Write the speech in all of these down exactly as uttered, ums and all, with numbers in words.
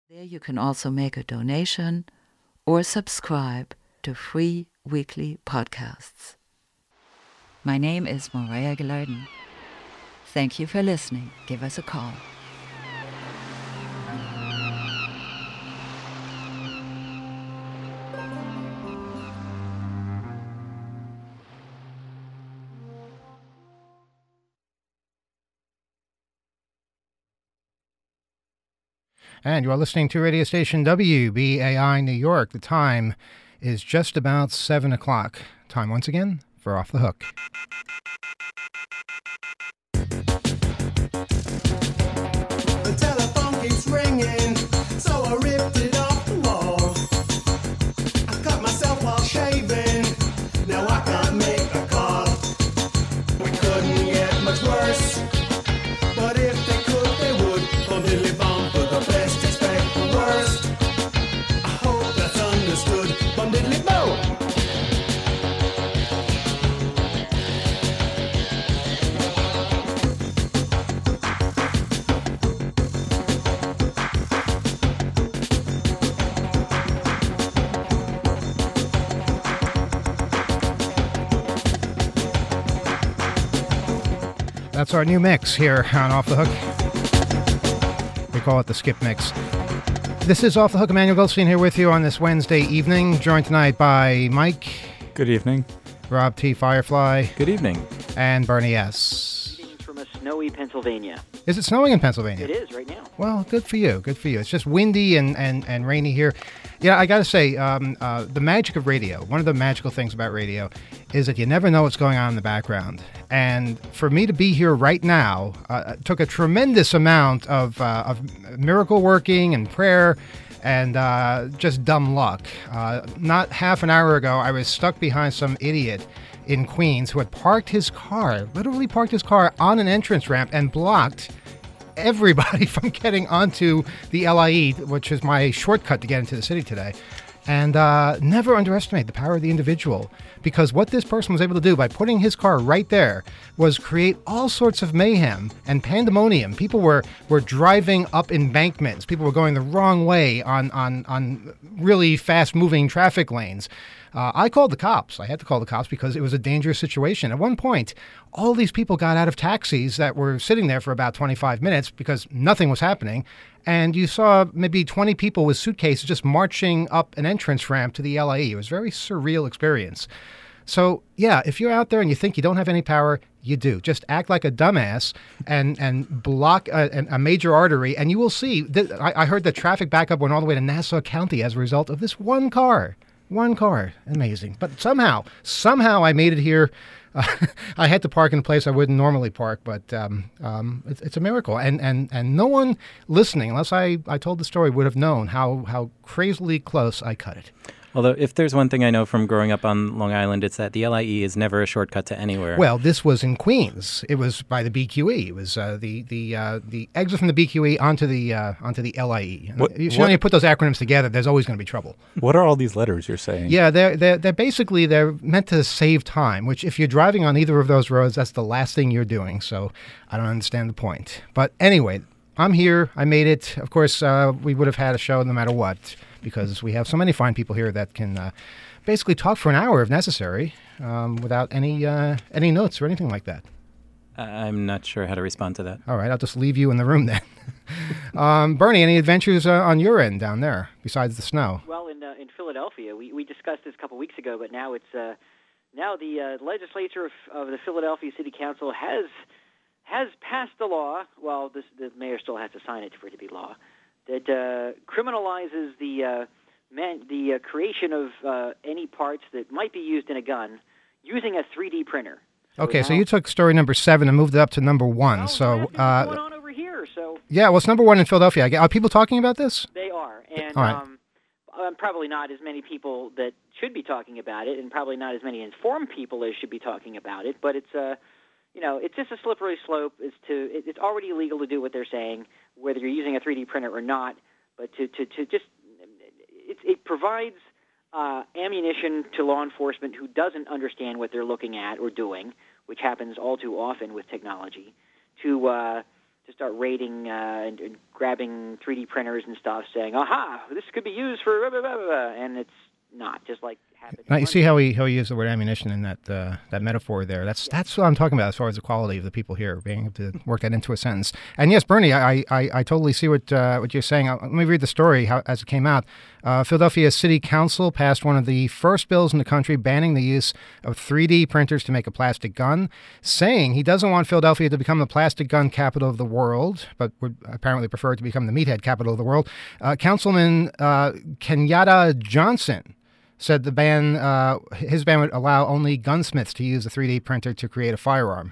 There you can also make a donation or subscribe to free weekly podcasts. My name is Maria Gilardin. Thank you for listening. Give us a call. And you are listening to radio station W B A I New York. The time is just about seven o'clock. Time once again for Off the Hook. The telephone keeps ringing, so I ripped it off the wall. I cut myself while shaving, now I can't make a call. We couldn't get much worse, but if they could, they would. Bum diddly bum, for the best expect the worst. I hope that's understood. Bum diddly bum. That's our new mix here on Off the Hook. We call it the Skip Mix. This is Off the Hook. Emmanuel Goldstein here with you on this Wednesday evening, joined tonight by Mike. Good evening. Rob T. Firefly. Good evening. And Bernie S. Greetings from a snowy Pennsylvania. Is it snowing in Pennsylvania? It is right now. Well, good for you. Good for you. It's just windy and, and, and rainy here. Yeah, I got to say, um, uh, the magic of radio, one of the magical things about radio is that you never know what's going on in the background. And for me to be here right now uh, took a tremendous amount of, uh, of miracle working and prayer and uh, just dumb luck. Uh, not half an hour ago, I was stuck behind some idiot in Queens who had parked his car, literally parked his car on an entrance ramp and blocked everybody from getting onto the L I E, which is my shortcut to get into the city today. And uh, never underestimate the power of the individual, because what this person was able to do by putting his car right there was create all sorts of mayhem and pandemonium. People were, were driving up embankments. People were going the wrong way on, on, on really fast-moving traffic lanes. Uh, I called the cops. I had to call the cops because it was a dangerous situation. At one point, all these people got out of taxis that were sitting there for about twenty-five minutes because nothing was happening. And you saw maybe twenty people with suitcases just marching up an entrance ramp to the L I E. It was a very surreal experience. So, yeah, if you're out there and you think you don't have any power, you do. Just act like a dumbass and, and block a, a major artery, and you will see. That, I, I heard the traffic backup went all the way to Nassau County as a result of this one car. One car. Amazing. But somehow, somehow I made it here. Uh, I had to park in a place I wouldn't normally park, but um, um, it's, it's a miracle. And, and, and no one listening, unless I, I told the story, would have known how, how crazily close I cut it. Although, if there's one thing I know from growing up on Long Island, it's that the L I E is never a shortcut to anywhere. Well, this was in Queens. It was by the B Q E. It was uh, the the uh, the exit from the B Q E onto the uh, onto the L I E. What, if you what, only put those acronyms together, there's always going to be trouble. What are all these letters you're saying? Yeah, they're, they're they're basically they're meant to save time. Which, if you're driving on either of those roads, that's the last thing you're doing. So I don't understand the point. But anyway, I'm here. I made it. Of course, uh, we would have had a show no matter what, because we have so many fine people here that can uh, basically talk for an hour if necessary, um, without any uh, any notes or anything like that. I'm not sure how to respond to that. All right, I'll just leave you in the room then. um, Bernie, any adventures uh, on your end down there besides the snow? Well, in uh, in Philadelphia, we, we discussed this a couple weeks ago, but now it's uh, now the uh, legislature of, of the Philadelphia City Council has has passed a law. Well, this, the mayor still has to sign it for it to be law. That uh, criminalizes the uh, man, the uh, creation of uh, any parts that might be used in a gun using a three D printer. So okay, now, so you took story number seven and moved it up to number one. Well, so what's uh, going on over here? So yeah, well, it's number one in Philadelphia. I get- Are people talking about this? they are, and All right. um, um, probably not as many people that should be talking about it, and probably not as many informed people as should be talking about it. But it's uh, you know, it's just a slippery slope. Is to it, it's already illegal to do what they're saying, whether you're using a three D printer or not. But to, to, to just, it, it provides uh, ammunition to law enforcement who doesn't understand what they're looking at or doing, which happens all too often with technology, to uh, to start raiding uh, and, and grabbing three D printers and stuff, saying, "Aha, this could be used for," blah, blah, blah, blah, and it's not. Just like happened. Now you see how he how he used the word ammunition in that uh, that metaphor there. That's yeah. that's what I'm talking about as far as the quality of the people here, being able to work that into a sentence. And yes, Bernie, I I, I totally see what uh, what you're saying. Uh, let me read the story how, as it came out. Uh, Philadelphia City Council passed one of the first bills in the country banning the use of three D printers to make a plastic gun, saying he doesn't want Philadelphia to become the plastic gun capital of the world, but would apparently prefer to become the meathead capital of the world. Uh, Councilman uh, Kenyatta Johnson said the ban, uh, his ban would allow only gunsmiths to use a three D printer to create a firearm.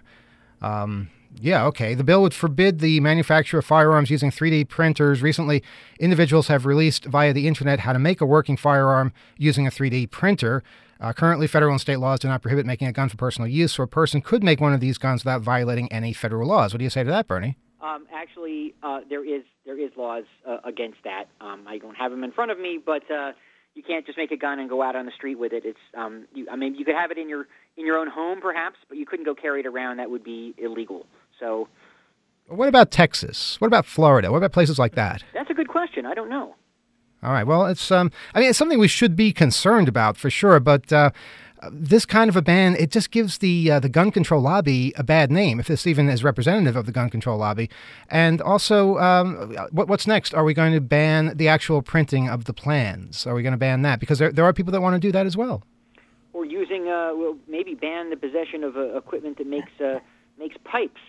Um, yeah, okay. The bill would forbid the manufacture of firearms using three D printers. Recently, individuals have released via the internet how to make a working firearm using a three D printer. Uh, currently, federal and state laws do not prohibit making a gun for personal use, so a person could make one of these guns without violating any federal laws. What do you say to that, Bernie? Um, actually, uh, there is there is laws uh, against that. Um, I don't have them in front of me, but uh, you can't just make a gun and go out on the street with it. It's, um, you, I mean, you could have it in your in your own home, perhaps, but you couldn't go carry it around. That would be illegal. So, what about Texas? What about Florida? What about places like that? That's a good question. I don't know. All right. Well, it's um, I mean, it's something we should be concerned about for sure. But uh, this kind of a ban, it just gives the uh, the gun control lobby a bad name, if this even is representative of the gun control lobby. And also, um, what, what's next? Are we going to ban the actual printing of the plans? Are we going to ban that? Because there there are people that want to do that as well. Or using, uh, well, maybe ban the possession of uh, equipment that makes uh, makes pipes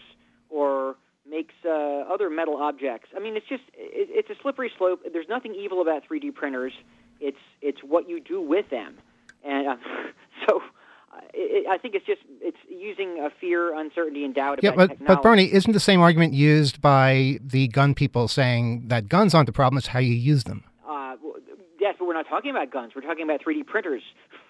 or makes uh, other metal objects. I mean, it's just it, it's a slippery slope. There's nothing evil about three D printers. It's it's what you do with them, and uh, so uh, it, I think it's just it's using a fear, uncertainty, and doubt yeah, about but, technology. But Bernie, isn't the same argument used by the gun people saying that guns aren't the problem; it's how you use them? Uh, yes, but we're not talking about guns. We're talking about three D printers,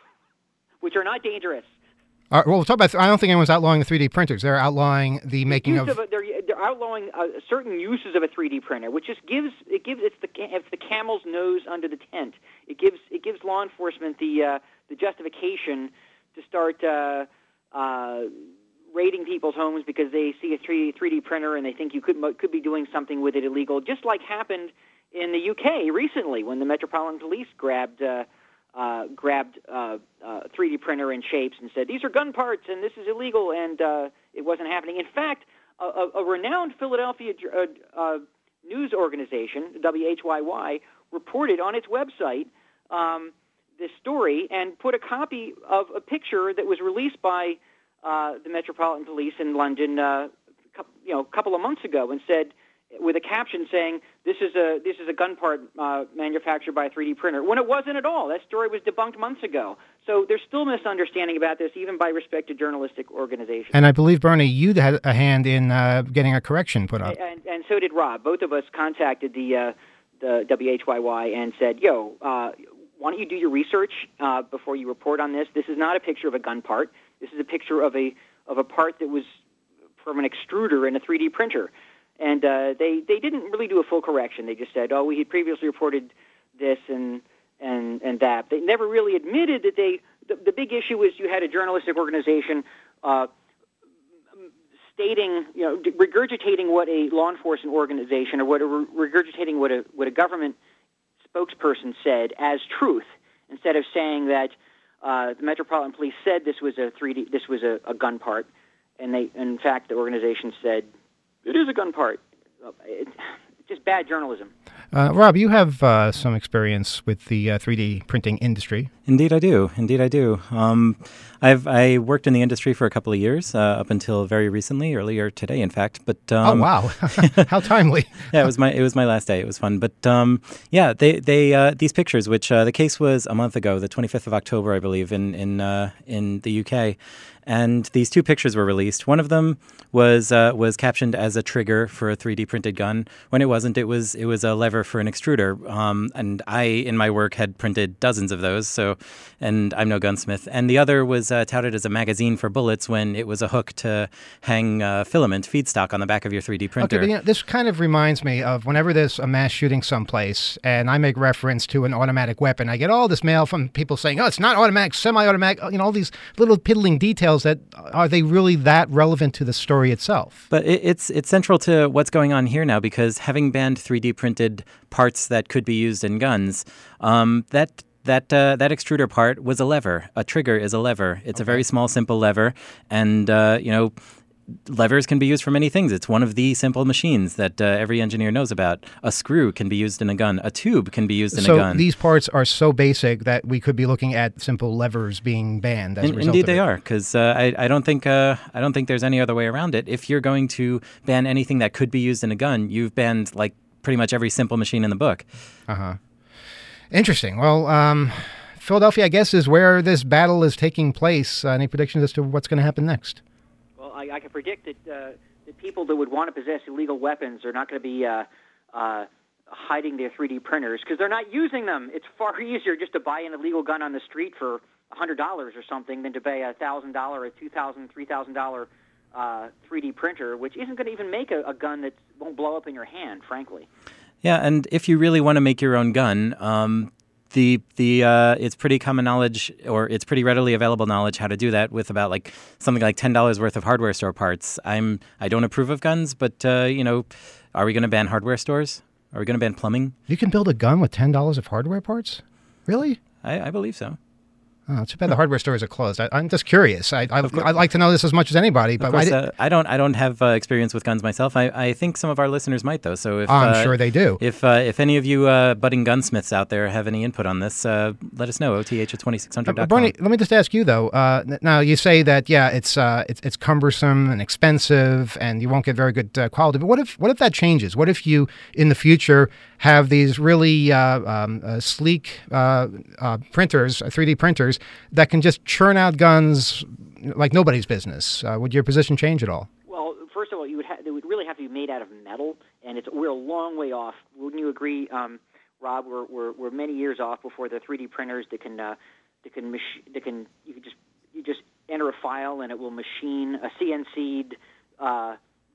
which are not dangerous. Uh, well, we'll talk about. Th- I don't think anyone's outlawing the three D printers. They're outlawing the making use of. of a, they're, they're outlawing uh, certain uses of a three D printer, which just gives it gives it's the it's the camel's nose under the tent. It gives it gives law enforcement the uh, the justification to start uh, uh, raiding people's homes because they see a three D printer and they think you could could be doing something with it illegal, just like happened in the U K recently when the Metropolitan Police grabbed. Uh, Uh, grabbed uh, uh, three D printer and shapes and said, these are gun parts and this is illegal, and uh, it wasn't happening. In fact, a, a, a renowned Philadelphia uh, uh, news organization, W H Y Y, reported on its website um, this story and put a copy of a picture that was released by uh, the Metropolitan Police in London uh, you know, a couple of months ago and said, with a caption saying, this is a this is a gun part uh, manufactured by a three D printer, when it wasn't at all. That story was debunked months ago. So there's still misunderstanding about this, even by respected journalistic organizations. And I believe, Bernie, you had a hand in uh, getting a correction put up. And, and so did Rob. Both of us contacted the uh, the W H Y Y and said, yo, uh, why don't you do your research uh, before you report on this? This is not a picture of a gun part. This is a picture of a of a part that was from an extruder in a three D printer. And uh, they, they didn't really do a full correction. They just said, oh, we had previously reported this and and, and that. They never really admitted that they the, – the big issue was you had a journalistic organization uh, stating, you know, regurgitating what a law enforcement organization or what a, regurgitating what a, what a government spokesperson said as truth instead of saying that uh, the Metropolitan Police said this was a three D – this was a, a gun part. And they, in fact, the organization said – it is a gun part. It's just bad journalism. Uh, Rob, you have uh, some experience with the uh, three D printing industry. Indeed, I do. Indeed, I do. Um, I've I worked in the industry for a couple of years, uh, up until very recently, earlier today, in fact. But um, oh wow, how timely! Yeah, it was my it was my last day. It was fun. But um, yeah, they they uh, these pictures, which uh, the case was a month ago, the twenty-fifth of October, I believe, in in uh, in the U K. And these two pictures were released. One of them was uh, was captioned as a trigger for a three D printed gun. When it wasn't, it was it was a lever for an extruder. Um, and I, in my work, had printed dozens of those. So and I'm no gunsmith. And the other was uh, touted as a magazine for bullets when it was a hook to hang uh, filament feedstock on the back of your three D printer. Okay, but, you know, this kind of reminds me of whenever there's a mass shooting someplace and I make reference to an automatic weapon, I get all this mail from people saying, oh, it's not automatic, semi-automatic, you know, all these little piddling details that, are they really that relevant to the story itself? But it, it's it's central to what's going on here now, because having banned three D printed parts that could be used in guns, um, that that uh, that extruder part was a lever. A trigger is a lever. It's okay. A very small, simple lever, and uh, you know. Levers can be used for many things. It's one of the simple machines that uh, every engineer knows about. A screw can be used in a gun. A tube can be used in so a gun. So these parts are so basic that we could be looking at simple levers being banned as in, a result Indeed, of they it. are, because uh, I, I don't think uh, I don't think there's any other way around it. If you're going to ban anything that could be used in a gun, you've banned like pretty much every simple machine in the book. Uh huh. Interesting. Well, um, Philadelphia, I guess, is where this battle is taking place. Uh, any predictions as to what's going to happen next? I, I can predict that uh, the people that would want to possess illegal weapons are not going to be uh, uh, hiding their three D printers because they're not using them. It's far easier just to buy an illegal gun on the street for one hundred dollars or something than to pay a one thousand dollars, a two thousand dollars, three thousand dollars uh, three D printer, which isn't going to even make a, a gun that won't blow up in your hand, frankly. Yeah, and if you really want to make your own gun, um, The the uh, it's pretty common knowledge, or it's pretty readily available knowledge how to do that with about like something like ten dollars worth of hardware store parts. I'm I don't approve of guns, but uh, you know, are we going to ban hardware stores? Are we going to ban plumbing? You can build a gun with ten dollars of hardware parts? Really? I, I believe so. Oh, too bad the hardware stores are closed. I, I'm just curious. I, I, I'd like to know this as much as anybody. But of course, I, uh, I don't. I don't have uh, experience with guns myself. I, I think some of our listeners might, though. So if I'm uh, sure they do. If uh, if any of you uh, budding gunsmiths out there have any input on this, uh, let us know. O T H at twenty-six hundred dot com. Uh, Bernie, let me just ask you though. Uh, now you say that yeah, it's uh, it's it's cumbersome and expensive, and you won't get very good uh, quality. But what if what if that changes? What if you in the future have these really uh, um, uh, sleek uh, uh, printers, uh, three D printers that can just churn out guns like nobody's business? Uh, would your position change at all? Well, first of all, you would ha- they would really have to be made out of metal, and it's we're a long way off. Wouldn't you agree, um, Rob? We're, we're we're many years off before the three D printers that can uh, that can mach- that can you can just you just enter a file and it will machine a C N C'd uh,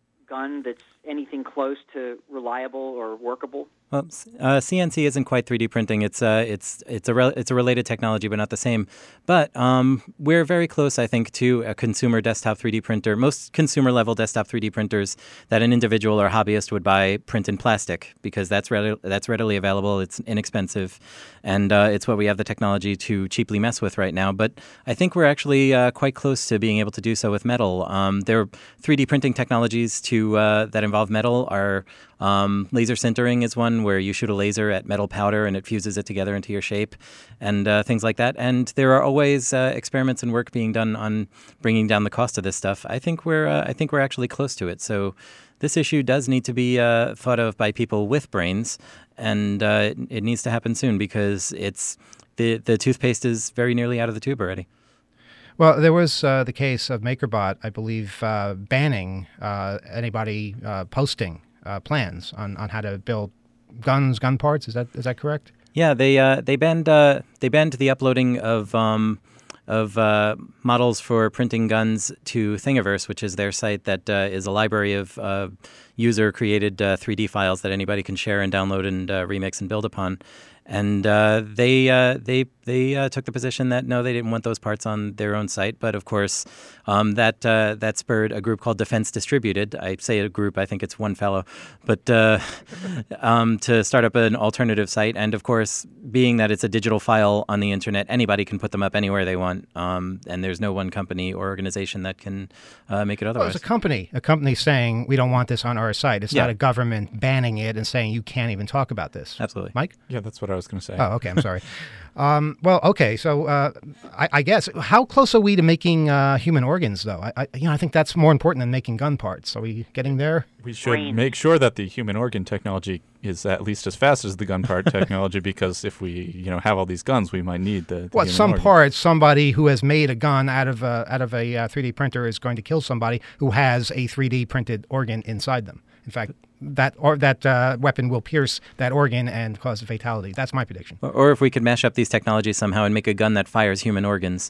gun that's anything close to reliable or workable. Well, uh, C N C isn't quite three D printing. It's uh, it's it's a re- it's a related technology, but not the same. But um, we're very close, I think, to a consumer desktop three D printer. Most consumer level desktop three D printers that an individual or hobbyist would buy print in plastic because that's readily that's readily available. It's inexpensive, and uh, it's what we have the technology to cheaply mess with right now. But I think we're actually uh, quite close to being able to do so with metal. Um, there are three D printing technologies to uh, that involve metal are. Um, laser sintering is one where you shoot a laser at metal powder and it fuses it together into your shape and uh, things like that. And there are always uh, experiments and work being done on bringing down the cost of this stuff. I think we're uh, I think we're actually close to it. So this issue does need to be uh, thought of by people with brains, and uh, it, it needs to happen soon because it's the the toothpaste is very nearly out of the tube already. Well, there was uh, the case of MakerBot, I believe, uh, banning uh, anybody uh, posting Uh, plans on, on how to build guns, gun parts. Is that is that correct? Yeah, they uh, they banned uh, they banned the uploading of um, of uh, models for printing guns to Thingiverse, which is their site that uh, is a library of uh, user created uh, three D files that anybody can share and download and uh, remix and build upon. And uh, they uh, they they uh, took the position that no, they didn't want those parts on their own site. But of course, um, that uh, that spurred a group called Defense Distributed. I say a group, I think it's one fellow, but uh, um, to start up an alternative site. And of course, being that it's a digital file on the internet, anybody can put them up anywhere they want. Um, and there's no one company or organization that can uh, make it otherwise. Well, it's a company, a company saying we don't want this on our site. It's yeah. not a government banning it and saying you can't even talk about this. Absolutely, Mike. Yeah, that's what I was going to say. Oh, okay. I'm sorry. um, well, okay. So, uh, I, I guess how close are we to making uh, human organs, though? I, I, you know, I think that's more important than making gun parts. Are we getting there? We should Brain. make sure that the human organ technology is at least as fast as the gun part technology, because if we, you know, have all these guns, we might need the. the What human some organ. parts, somebody who has made a gun out of a, out of a uh, three D printer is going to kill somebody who has a three D printed organ inside them. In fact, that or that uh, weapon will pierce that organ and cause a fatality. That's my prediction. Or, or if we could mash up these technologies somehow and make a gun that fires human organs.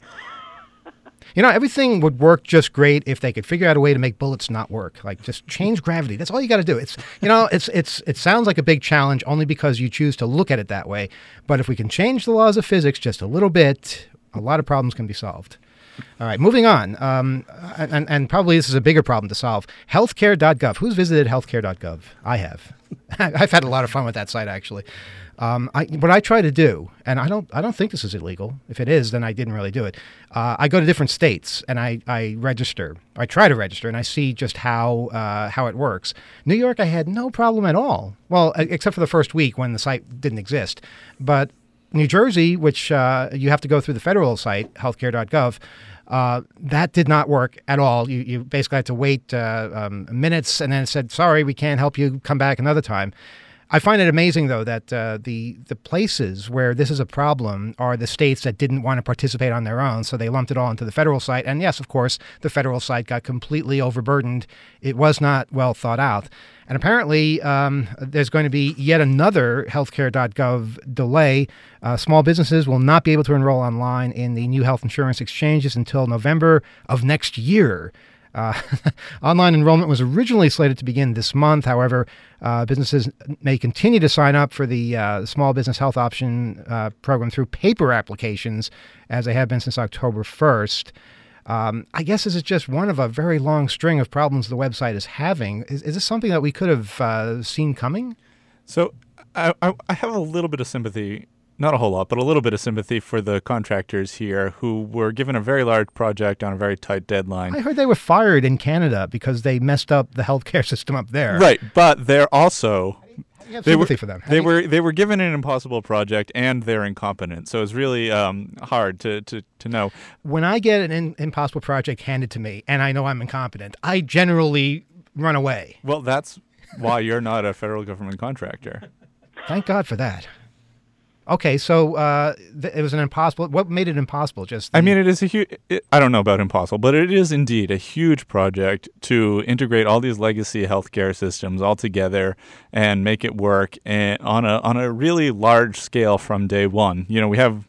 You know, everything would work just great if they could figure out a way to make bullets not work. Like, just change gravity. That's all you got to do. It's, you know, it's it's it sounds like a big challenge only because you choose to look at it that way. But if we can change the laws of physics just a little bit, a lot of problems can be solved. All right, moving on. Um, and, and probably this is a bigger problem to solve. healthcare dot gov. Who's visited healthcare dot gov? I have. I've had a lot of fun with that site, actually. Um, I, what I try to do, and I don't, I don't think this is illegal. If it is, then I didn't really do it. Uh, I go to different states and I, I register. I try to register, and I see just how uh, how it works. New York, I had no problem at all. Well, except for the first week when the site didn't exist. But New Jersey, which uh, you have to go through the federal site, healthcare dot gov, uh, that did not work at all. You, you basically had to wait uh, um, minutes, and then it said, sorry, we can't help you. Come back another time. I find it amazing, though, that uh, the the places where this is a problem are the states that didn't want to participate on their own, so they lumped it all into the federal site. And yes, of course, the federal site got completely overburdened. It was not well thought out. And apparently, um, there's going to be yet another healthcare dot gov delay. Uh, small businesses will not be able to enroll online in the new health insurance exchanges until November of next year. Uh, online enrollment was originally slated to begin this month. However, uh, businesses may continue to sign up for the uh, Small Business Health Option uh, program through paper applications, as they have been since October first. Um, I guess this is just one of a very long string of problems the website is having. Is, is this something that we could have uh, seen coming? So I, I, I have a little bit of sympathy. Not a whole lot, but a little bit of sympathy for the contractors here who were given a very large project on a very tight deadline. I heard they were fired in Canada because they messed up the healthcare system up there. Right, but they're also You have they were sympathy for them. How they do you- were they were given an impossible project and they're incompetent. So it's really um, hard to, to, to know. When I get an in, impossible project handed to me and I know I'm incompetent, I generally run away. Well, that's why you're not a federal government contractor. Thank God for that. Okay, so uh, th- it was an impossible. What made it impossible? Just the, I mean, it is a huge. I don't know about impossible, but it is indeed a huge project to integrate all these legacy healthcare systems all together and make it work and on a on a really large scale from day one. You know, we have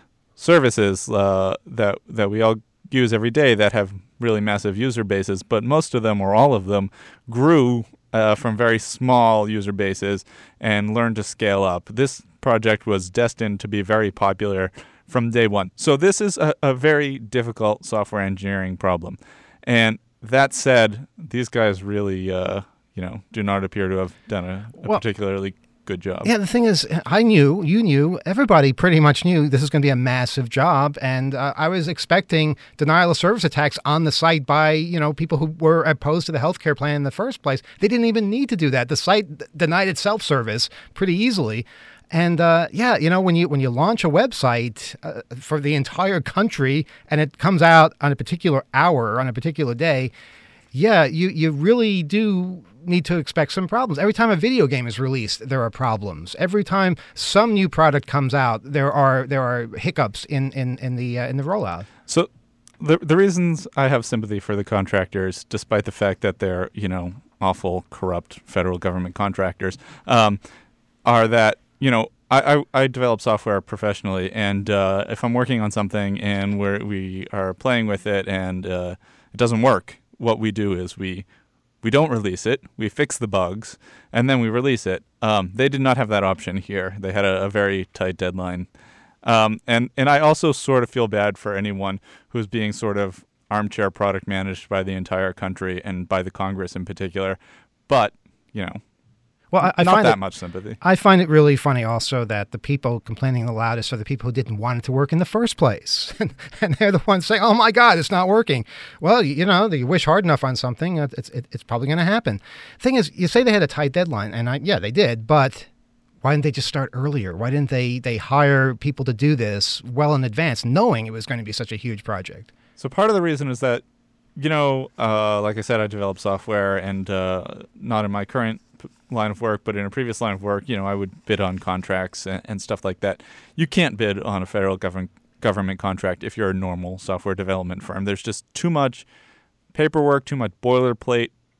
services uh, that that we all use every day that have really massive user bases, but most of them or all of them grew uh, from very small user bases and learned to scale up. This project was destined to be very popular from day one. So this is a, a very difficult software engineering problem. And that said, these guys really, uh, you know, do not appear to have done a, a Well, particularly good job. Yeah, the thing is, I knew, you knew, everybody pretty much knew this is going to be a massive job, and uh, I was expecting denial of service attacks on the site by, you know, people who were opposed to the healthcare plan in the first place. They didn't even need to do that. The site d- denied itself service pretty easily. And uh, yeah, you know, when you when you launch a website uh, for the entire country and it comes out on a particular hour or on a particular day, yeah, you, you really do need to expect some problems. Every time a video game is released, there are problems. Every time some new product comes out, there are there are hiccups in in in the uh, in the rollout. So the the reasons I have sympathy for the contractors, despite the fact that they're, you know, awful, corrupt federal government contractors, um, are that, you know, I, I, I develop software professionally, and uh, if I'm working on something and we're, we are playing with it and uh, it doesn't work, what we do is we we don't release it, we fix the bugs, and then we release it. Um, they did not have that option here. They had a, a very tight deadline. Um, and, and I also sort of feel bad for anyone who's being sort of armchair product managed by the entire country and by the Congress in particular. But, you know, Well, I, I not find that it, much sympathy. I find it really funny also that the people complaining the loudest are the people who didn't want it to work in the first place. And they're the ones saying, oh my God, it's not working. Well, you know, you wish hard enough on something, it's, it, it's probably going to happen. Thing is, you say they had a tight deadline, and I, yeah, they did, but why didn't they just start earlier? Why didn't they, they hire people to do this well in advance, knowing it was going to be such a huge project? So part of the reason is that, you know, uh, like I said, I develop software, and uh, not in my current p- line of work, but in a previous line of work, you know, I would bid on contracts and, and stuff like that. You can't bid on a federal government government contract if you're a normal software development firm. There's just too much paperwork, too much boilerplate,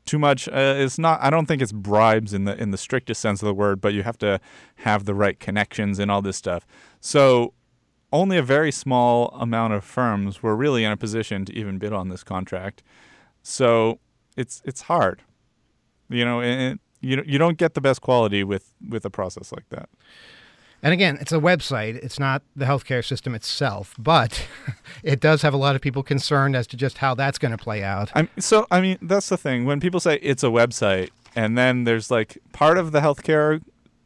too much. Uh, it's not. I don't think it's bribes in the in the strictest sense of the word, but you have to have the right connections and all this stuff. So only a very small amount of firms were really in a position to even bid on this contract. So it's it's hard, you know. And you you don't get the best quality with with a process like that. And again, it's a website. It's not the healthcare system itself, but it does have a lot of people concerned as to just how that's going to play out. I'm, so, I mean, that's the thing. When people say it's a website, and then there's like part of the healthcare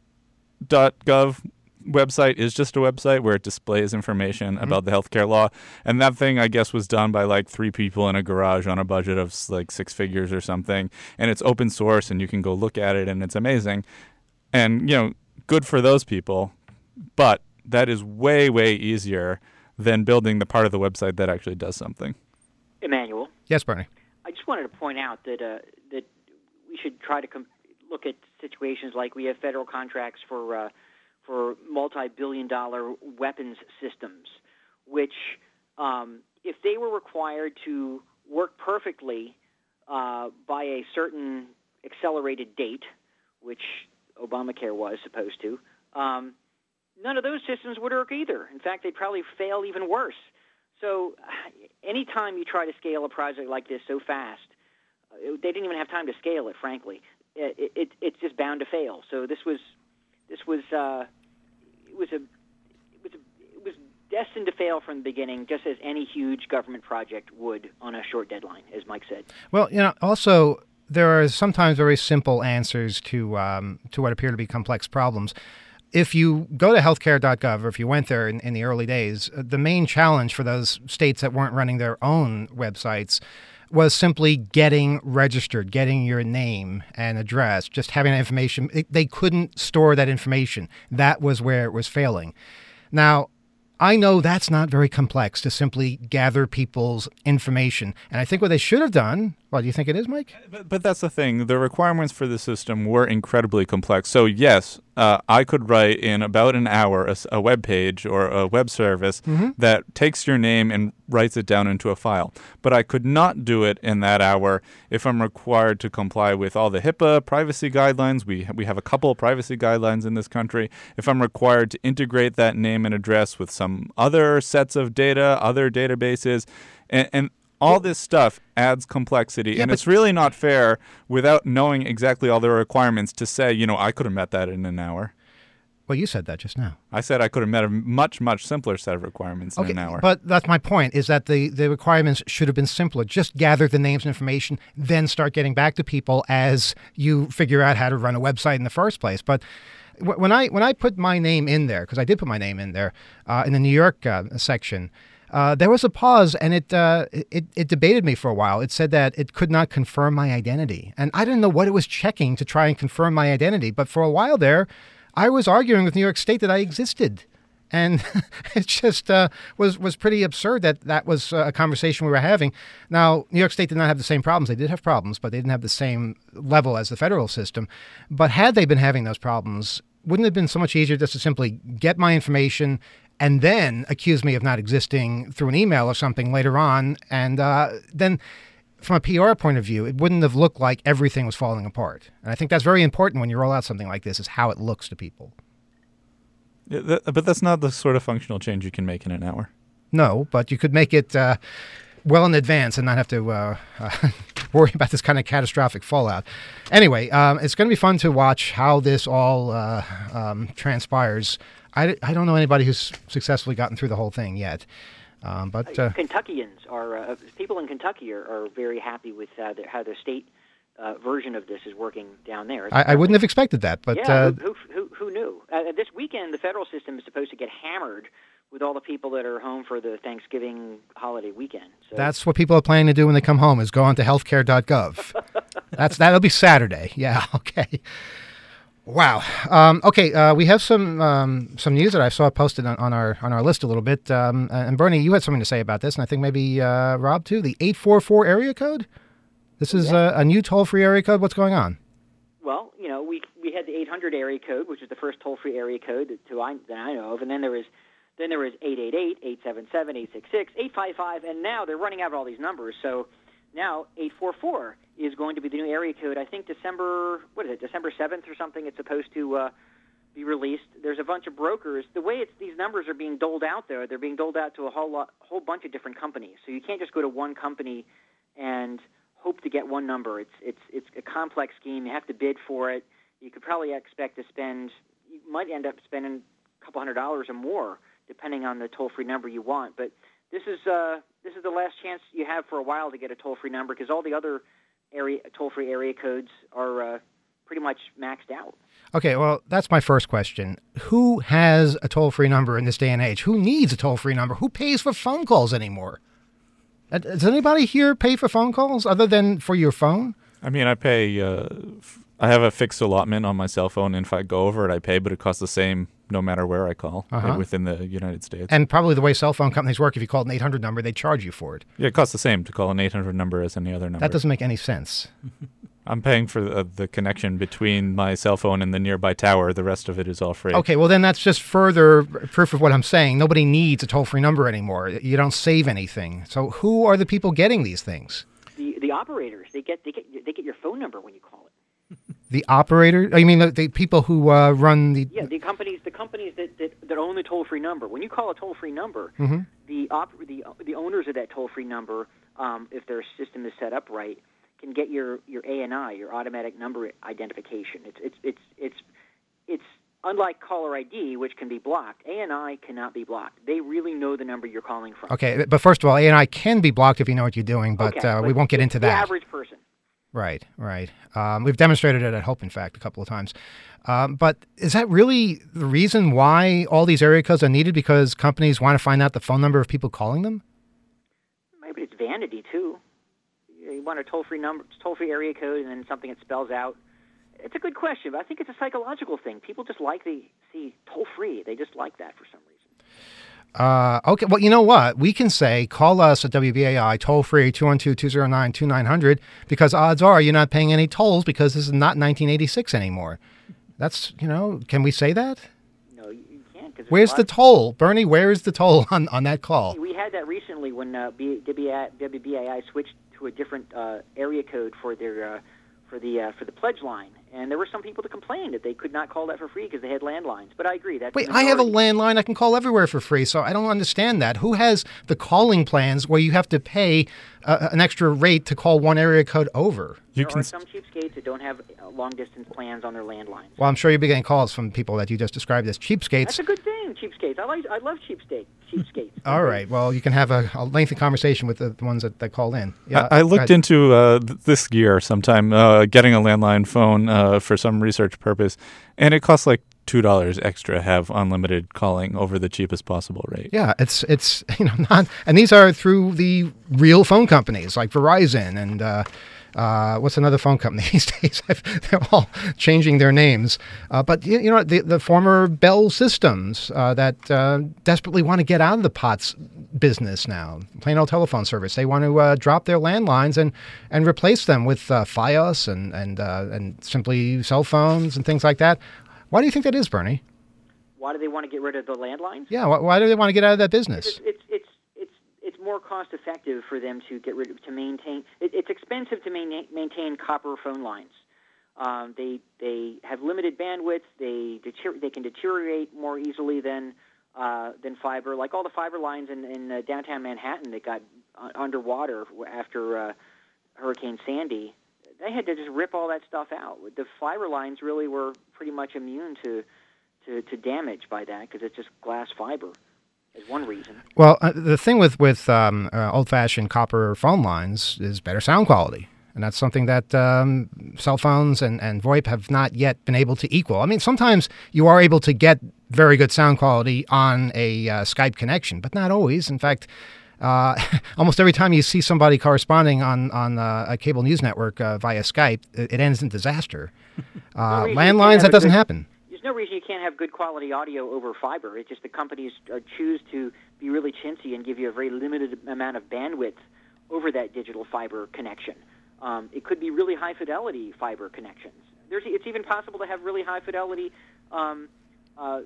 dot gov website is just a website where it displays information mm-hmm. about the healthcare law. And that thing, I guess, was done by like three people in a garage on a budget of like six figures or something. And it's open source, and you can go look at it, and it's amazing. And, you know, good for those people. But that is way, way easier than building the part of the website that actually does something. Emmanuel? Yes, Bernie? I just wanted to point out that uh, that we should try to com- look at situations like we have federal contracts for uh, for multi-billion dollar weapons systems, which um, if they were required to work perfectly uh, by a certain accelerated date, which Obamacare was supposed to, um, none of those systems would work either. In fact, they'd probably fail even worse. So anytime you try to scale a project like this so fast, uh, they didn't even have time to scale it, frankly. It, it, it's just bound to fail. So this was this was uh, it was a it was a, it was destined to fail from the beginning, just as any huge government project would on a short deadline, as Mike said. Well, you know, also there are sometimes very simple answers to um, to what appear to be complex problems. If you go to healthcare dot gov, or if you went there in, in the early days, the main challenge for those states that weren't running their own websites was simply getting registered, getting your name and address, just having that information. It, they couldn't store that information. That was where it was failing. Now, I know that's not very complex to simply gather people's information. And I think what they should have done, well, do you think it is, Mike? But, but that's the thing. The requirements for the system were incredibly complex. So, yes, uh, I could write in about an hour a, a web page or a web service mm-hmm. that takes your name and writes it down into a file. But I could not do it in that hour if I'm required to comply with all the HIPAA privacy guidelines. We, we have a couple of privacy guidelines in this country. If I'm required to integrate that name and address with some other sets of data, other databases, and, and all this stuff adds complexity, yeah, and it's really not fair without knowing exactly all the requirements to say, you know, I could have met that in an hour. Well, you said that just now. I said I could have met a much, much simpler set of requirements okay, in an hour. But that's my point, is that the, the requirements should have been simpler. Just gather the names and information, then start getting back to people as you figure out how to run a website in the first place. But when I when I put my name in there, because I did put my name in there, uh, in the New York uh, section, Uh, there was a pause, and it, uh, it it debated me for a while. It said that it could not confirm my identity, and I didn't know what it was checking to try and confirm my identity. But for a while there, I was arguing with New York State that I existed, and it just uh, was was pretty absurd that that was a conversation we were having. Now, New York State did not have the same problems. They did have problems, but they didn't have the same level as the federal system. But had they been having those problems, wouldn't it have been so much easier just to simply get my information and then accuse me of not existing through an email or something later on? And uh, then from a P R point of view, it wouldn't have looked like everything was falling apart. And I think that's very important when you roll out something like this, is how it looks to people. Yeah, that, but that's not the sort of functional change you can make in an hour. No, but you could make it uh, well in advance and not have to uh, uh, worry about this kind of catastrophic fallout. Anyway, um, it's going to be fun to watch how this all uh, um, transpires. I, I don't know anybody who's successfully gotten through the whole thing yet. Um, but uh, Kentuckians are, uh, people in Kentucky are, are very happy with uh, their, how their state uh, version of this is working down there. I, I wouldn't have expected that. But yeah, uh, who, who, who knew? Uh, this weekend, the federal system is supposed to get hammered with all the people that are home for the Thanksgiving holiday weekend. So that's what people are planning to do when they come home, is go on to healthcare dot gov. That's That'll be Saturday. Yeah, okay. Wow. Um, okay, uh, we have some um, some news that I saw posted on, on our on our list a little bit. Um, and Bernie, you had something to say about this, and I think maybe uh, Rob too. The eight four four area code. This is yeah. a, a new toll-free area code. What's going on? Well, you know, we we had the eight hundred area code, which is the first toll-free area code that, to I, that I know of, and then there was then there was eight eight eight, eight seven seven, eight six six, eight five five, and now they're running out of all these numbers. So now eight four four is going to be the new area code. I think December, what is it, December seventh or something, it's supposed to uh, be released. There's a bunch of brokers. The way it's, these numbers are being doled out there, they're being doled out to a whole, lot, whole bunch of different companies. So you can't just go to one company and hope to get one number. It's, it's, it's a complex scheme. You have to bid for it. You could probably expect to spend, you might end up spending a couple hundred dollars or more, depending on the toll-free number you want. But this is uh, this is the last chance you have for a while to get a toll-free number, because all the other area toll-free area codes are uh, pretty much maxed out. Okay, well, that's my first question. Who has a toll-free number in this day and age? Who needs a toll-free number? Who pays for phone calls anymore? Uh, Does anybody here pay for phone calls other than for your phone? I mean, I pay. Uh, f- I have a fixed allotment on my cell phone, and if I go over it, I pay, but it costs the same no matter where I call Uh-huh. uh, within the United States. And probably the way cell phone companies work, if you call an eight hundred number, they charge you for it. Yeah, it costs the same to call an eight hundred number as any other number. That doesn't make any sense. I'm paying for the, the connection between my cell phone and the nearby tower. The rest of it is all free. Okay, well, then that's just further proof of what I'm saying. Nobody needs a toll-free number anymore. You don't save anything. So who are the people getting these things? The the operators, they get they get they get your phone number when you call it. The operator? I mean, the, the people who uh, run the... Yeah, the companies the companies that, that, that own the toll-free number. When you call a toll-free number, Mhm. the op, the the owners of that toll-free number, um, if their system is set up right, can get your, your A N I, your automatic number identification. It's it's it's it's it's unlike caller I D, which can be blocked. A N I cannot be blocked. They really know the number you're calling from. Okay, but first of all, A and I can be blocked if you know what you're doing, but, Okay, uh, we won't get the- into the that. average person. Right, right. Um, we've demonstrated it at Hope, in fact, a couple of times. Um, but is that really the reason why all these area codes are needed? Because companies want to find out the phone number of people calling them? Maybe it's vanity too. You want a toll-free number, toll-free area code, and then something that spells out. It's a good question, but I think it's a psychological thing. People just like the see toll-free. They just like that for some reason. Uh, okay, well, you know what? We can say, call us at W B A I, toll-free, two one two, two zero nine, two nine zero zero, because odds are you're not paying any tolls because this is not nineteen eighty-six anymore. That's, you know, can we say that? No, you, you can't. 'Cause there's a Where's lot the of- toll? Bernie, where is the toll on, on that call? We had that recently when uh, B, W B A I switched to a different uh, area code for their uh, for the uh, for the pledge line, and there were some people that complained that they could not call that for free because they had landlines. But I agree that Wait, I have a landline. I can call everywhere for free, so I don't understand that. Who has the calling plans where you have to pay uh, an extra rate to call one area code over? You There can are s- some cheapskates that don't have uh, long-distance plans on their landlines. Well, I'm sure you'll be getting calls from people that you just described as cheapskates. That's a good thing, cheapskates. I like I love cheapskate cheapskates. All right. Well, you can have a, a lengthy conversation with the, the ones that, that call in. Yeah, I, I go looked ahead. into uh, th- this year sometime, uh, getting a landline phone uh, for some research purpose, and it costs like two dollars extra to have unlimited calling over the cheapest possible rate. Yeah, it's it's you know not, and these are through the real phone companies like Verizon and uh, uh, what's another phone company these days? They're all changing their names. Uh, but you, you know the the former Bell Systems uh, that uh, desperately want to get out of the P O T S business now, plain old telephone service. They want to uh, drop their landlines and and replace them with uh, Fios and and uh, and simply cell phones and things like that. Why do you think that is, Bernie? Why do they want to get rid of the landlines? Yeah, why, why do they want to get out of that business? It's it's it's it's, it's more cost effective for them to get rid of to maintain. It, it's expensive to main, maintain copper phone lines. Um, they they have limited bandwidth. They deter, they can deteriorate more easily than uh, than fiber. Like all the fiber lines in, in uh, downtown Manhattan that got uh, underwater after uh, Hurricane Sandy. They had to just rip all that stuff out. The fiber lines really were pretty much immune to to, to damage by that because it's just glass fiber. Is one reason. Well, uh, the thing with with um, uh, old-fashioned copper phone lines is better sound quality, and that's something that um, cell phones and, and VoIP have not yet been able to equal. I mean, sometimes you are able to get very good sound quality on a uh, Skype connection, but not always. In fact, uh, almost every time you see somebody corresponding on on uh, a cable news network uh, via Skype, it, it ends in disaster. Uh, reason you can't landlines, have that a doesn't good- happen. There's no reason you can't have good quality audio over fiber. It's just the companies uh, choose to be really chintzy and give you a very limited amount of bandwidth over that digital fiber connection. Um, it could be really high fidelity fiber connections. There's, it's even possible to have really high fidelity um, uh,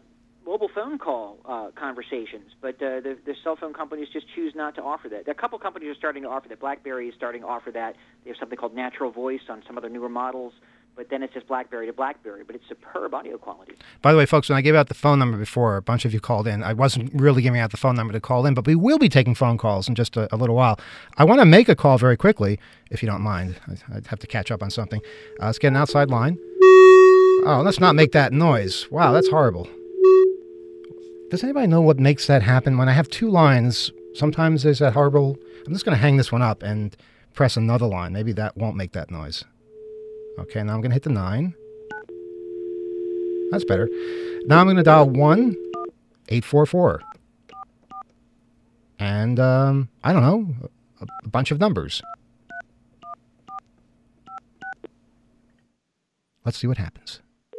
mobile phone call uh, conversations, but uh, the, the cell phone companies just choose not to offer that. A couple companies are starting to offer that. BlackBerry is starting to offer that. They have something called Natural Voice on some of their newer models, but then it's just BlackBerry to BlackBerry, but it's superb audio quality. By the way, folks, when I gave out the phone number before, a bunch of you called in. I wasn't really giving out the phone number to call in, but we will be taking phone calls in just a, a little while. I want to make a call very quickly, if you don't mind. I, I'd have to catch up on something. Uh, let's get an outside line. Oh, let's not make that noise. Wow, that's horrible. Does anybody know what makes that happen? When I have two lines, sometimes there's that horrible... I'm just going to hang this one up and press another line. Maybe that won't make that noise. Okay, now I'm going to hit the nine. That's better. Now I'm going to dial one eight four four. And, um, I don't know, a, a bunch of numbers. Let's see what happens.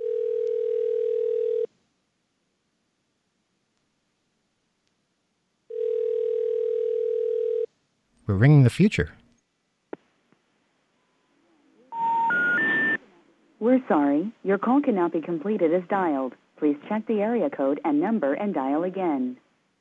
We're ringing the future. We're sorry. Your call cannot be completed as dialed. Please check the area code and number and dial again.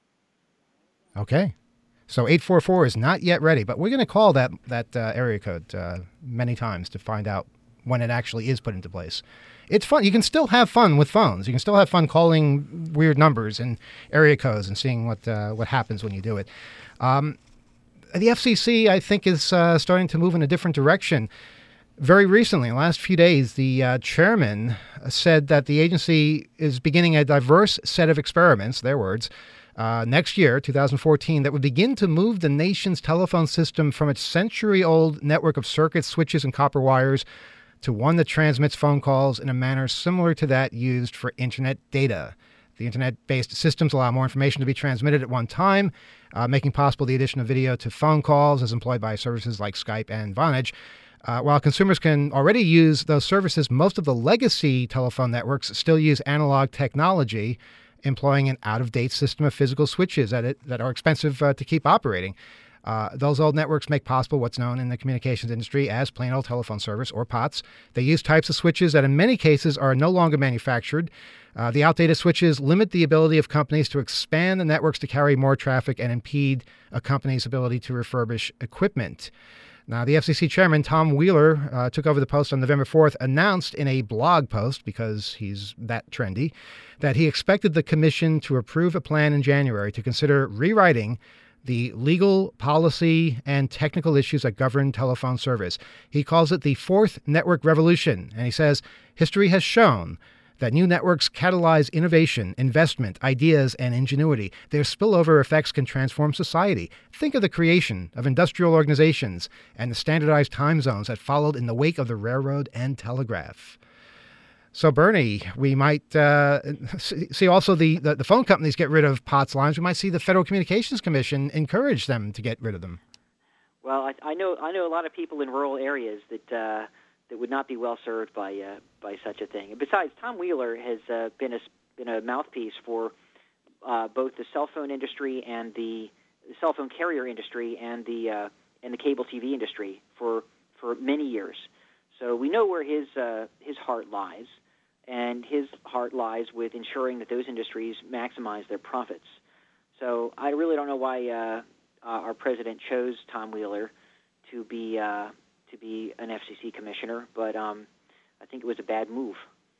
Okay. So eight four four is not yet ready, but we're going to call that, that uh, area code uh, many times to find out when it actually is put into place. It's fun. You can still have fun with phones. You can still have fun calling weird numbers and area codes and seeing what uh, what happens when you do it. Um, the F C C, I think, is uh, starting to move in a different direction. Very recently, in the last few days, the uh, chairman said that the agency is beginning a diverse set of experiments, their words, uh, next year, two thousand fourteen, that would begin to move the nation's telephone system from its century-old network of circuits, switches, and copper wires to one that transmits phone calls in a manner similar to that used for Internet data. The Internet-based systems allow more information to be transmitted at one time, uh, making possible the addition of video to phone calls as employed by services like Skype and Vonage. Uh, while consumers can already use those services, most of the legacy telephone networks still use analog technology, employing an out-of-date system of physical switches that, it, that are expensive uh, to keep operating. Uh, those old networks make possible what's known in the communications industry as plain old telephone service, or P O Ts. They use types of switches that in many cases are no longer manufactured. Uh, the outdated switches limit the ability of companies to expand the networks to carry more traffic and impede a company's ability to refurbish equipment. Now, the F C C chairman, Tom Wheeler, uh, took over the post on November fourth, announced in a blog post, because he's that trendy, that he expected the commission to approve a plan in January to consider rewriting the legal, policy, and technical issues that govern telephone service. He calls it the fourth network revolution, and he says, history has shown that new networks catalyze innovation, investment, ideas, and ingenuity. Their spillover effects can transform society. Think of the creation of industrial organizations and the standardized time zones that followed in the wake of the railroad and telegraph. So, Bernie, we might uh, see also the, the, the phone companies get rid of P O T S lines. We might see the Federal Communications Commission encourage them to get rid of them. Well, I, I know I know a lot of people in rural areas that uh, that would not be well served by uh, by such a thing. And besides, Tom Wheeler has uh, been a been a mouthpiece for uh, both the cell phone industry and the, the cell phone carrier industry and the uh, and the cable T V industry for for many years. So we know where his uh, his heart lies. And his heart lies with ensuring that those industries maximize their profits. So I really don't know why uh, uh, our president chose Tom Wheeler to be uh, to be an F C C commissioner, but um, I think it was a bad move.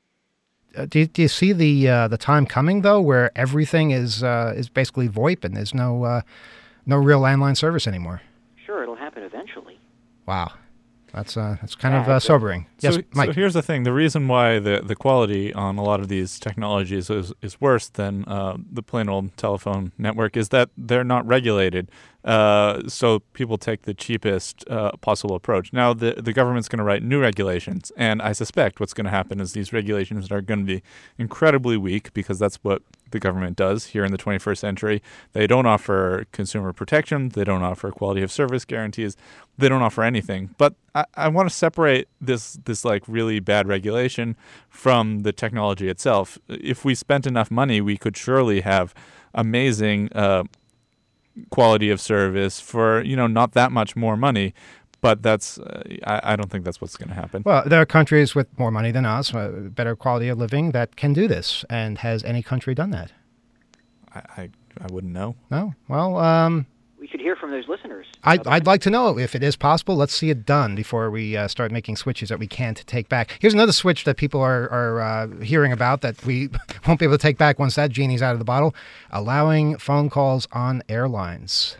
Uh, do, you, do you see the uh, the time coming though, where everything is uh, is basically VoIP and there's no uh, no real landline service anymore? Sure, it'll happen eventually. Wow. That's uh, that's kind of uh, sobering. Yes, so, Mike. So here's the thing. The reason why the, the quality on a lot of these technologies is, is worse than uh, the plain old telephone network is that they're not regulated. Uh, so people take the cheapest uh, possible approach. Now, the, the government's going to write new regulations, and I suspect what's going to happen is these regulations are going to be incredibly weak because that's what the government does here in the twenty-first century. They don't offer consumer protection. They don't offer quality of service guarantees. They don't offer anything. But I, I want to separate this, this like really bad regulation from the technology itself. If we spent enough money, we could surely have amazing uh, quality of service for, you know, not that much more money. but that's uh, I, I don't think that's what's going to happen. Well, there are countries with more money than us, uh, better quality of living, that can do this. And has any country done that? I I, I wouldn't know. No? Well, um, We should hear from those listeners. I'd, I'd like to know if it is possible. Let's see it done before we uh, start making switches that we can't take back. Here's another switch that people are, are uh, hearing about that we won't be able to take back once that genie's out of the bottle. Allowing phone calls on airlines.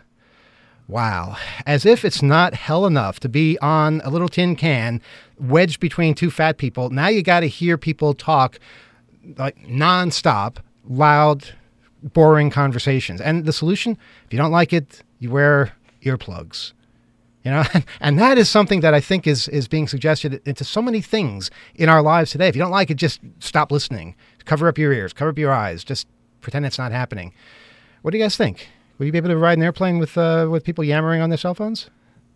Wow. As if it's not hell enough to be on a little tin can wedged between two fat people. Now you got to hear people talk like nonstop, loud, boring conversations. And the solution, if you don't like it, you wear earplugs. You know, and that is something that I think is is being suggested into so many things in our lives today. If you don't like it, just stop listening. Cover up your ears, cover up your eyes, just pretend it's not happening. What do you guys think? Will you be able to ride an airplane with uh, with people yammering on their cell phones?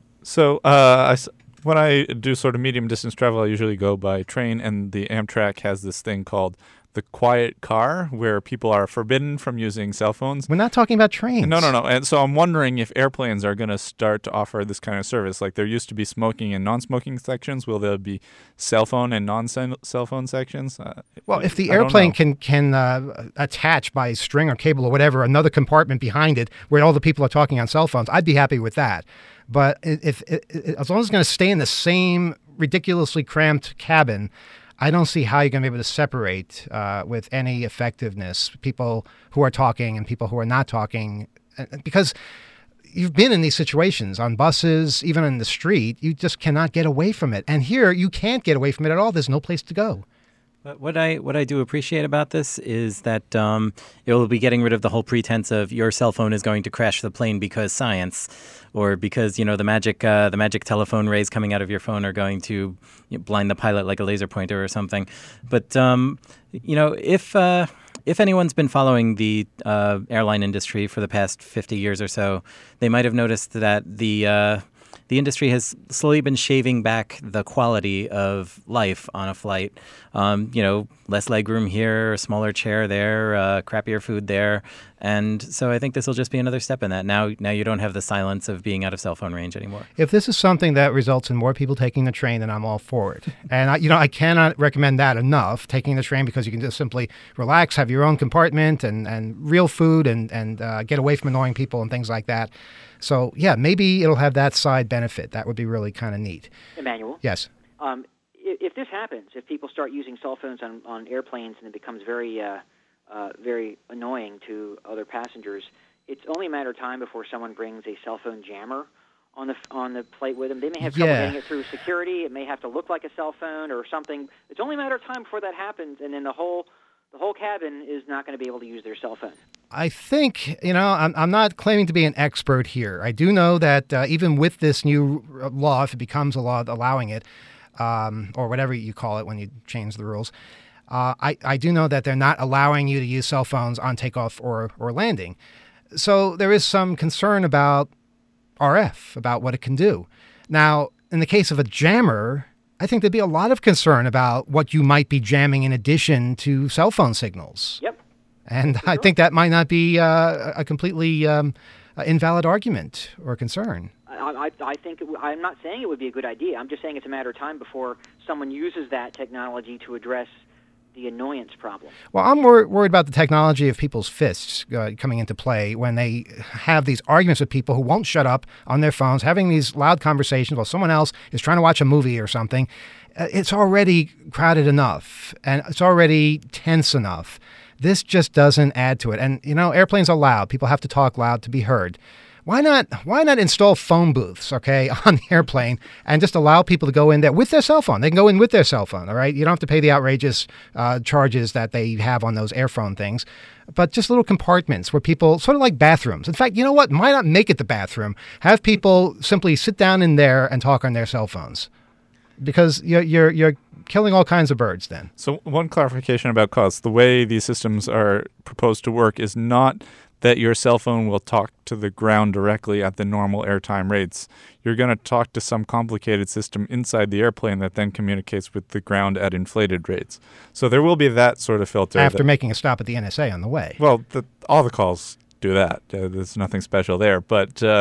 So uh, I s when I do sort of medium distance travel, I usually go by train, and the Amtrak has this thing called the quiet car, where people are forbidden from using cell phones. We're not talking about trains. No, no, no. And so I'm wondering if airplanes are going to start to offer this kind of service. Like there used to be smoking and non-smoking sections. Will there be cell phone and non-cell phone sections? Uh, Well, if the I don't airplane know. can can uh, attach by string or cable or whatever another compartment behind it where all the people are talking on cell phones, I'd be happy with that. But if, if, if as long as it's going to stay in the same ridiculously cramped cabin, I don't see how you're going to be able to separate uh, with any effectiveness people who are talking and people who are not talking, uh, because you've been in these situations on buses, even in the street. You just cannot get away from it. And here, you can't get away from it at all. There's no place to go. But what I what I do appreciate about this is that um, it will be getting rid of the whole pretense of your cell phone is going to crash the plane because science, or because you know the magic uh, the magic telephone rays coming out of your phone are going to you know, blind the pilot like a laser pointer or something. But um, you know if uh, if anyone's been following the uh, airline industry for the past fifty years or so, they might have noticed that the uh, the industry has slowly been shaving back the quality of life on a flight. Um, you know, less legroom here, smaller chair there, uh, crappier food there. And so I think this will just be another step in that. Now now you don't have the silence of being out of cell phone range anymore. If this is something that results in more people taking the train, then I'm all for it. And, I, you know, I cannot recommend that enough, taking the train, because you can just simply relax, have your own compartment and, and real food and, and uh, get away from annoying people and things like that. So, yeah, maybe it'll have that side benefit. That would be really kind of neat. Emmanuel? Yes. Um, if, if this happens, if people start using cell phones on, on airplanes and it becomes very, uh, uh, very annoying to other passengers, it's only a matter of time before someone brings a cell phone jammer on the on the plate with them. They may have trouble Yeah. getting it through security. It may have to look like a cell phone or something. It's only a matter of time before that happens, and then the whole the whole cabin is not going to be able to use their cell phone. I think, you know, I'm, I'm not claiming to be an expert here. I do know that uh, even with this new law, if it becomes a law allowing it, um, or whatever you call it when you change the rules, uh, I, I do know that they're not allowing you to use cell phones on takeoff or, or landing. So there is some concern about R F, about what it can do. Now, in the case of a jammer, I think there'd be a lot of concern about what you might be jamming in addition to cell phone signals. Yep. And I think that might not be uh, a completely um, invalid argument or concern. I, I, I think it, w- I'm not saying it would be a good idea. I'm just saying it's a matter of time before someone uses that technology to address the annoyance problem. Well, I'm wor- worried about the technology of people's fists uh, coming into play when they have these arguments with people who won't shut up on their phones, having these loud conversations while someone else is trying to watch a movie or something. Uh, it's already crowded enough, and it's already tense enough. This just doesn't add to it. And, you know, airplanes are loud. People have to talk loud to be heard. Why not Why not install phone booths, okay, on the airplane and just allow people to go in there with their cell phone? They can go in with their cell phone, all right? You don't have to pay the outrageous uh, charges that they have on those airphone things, but just little compartments where people, sort of like bathrooms. In fact, you know what? Why not make it the bathroom? Have people simply sit down in there and talk on their cell phones, because you're you're you're killing all kinds of birds then. So one clarification about costs. The way these systems are proposed to work is not that your cell phone will talk to the ground directly at the normal airtime rates. You're going to talk to some complicated system inside the airplane that then communicates with the ground at inflated rates. So there will be that sort of filter. After that, making a stop at the N S A on the way. well, the, all the calls do that. Uh, there's nothing special there. But uh,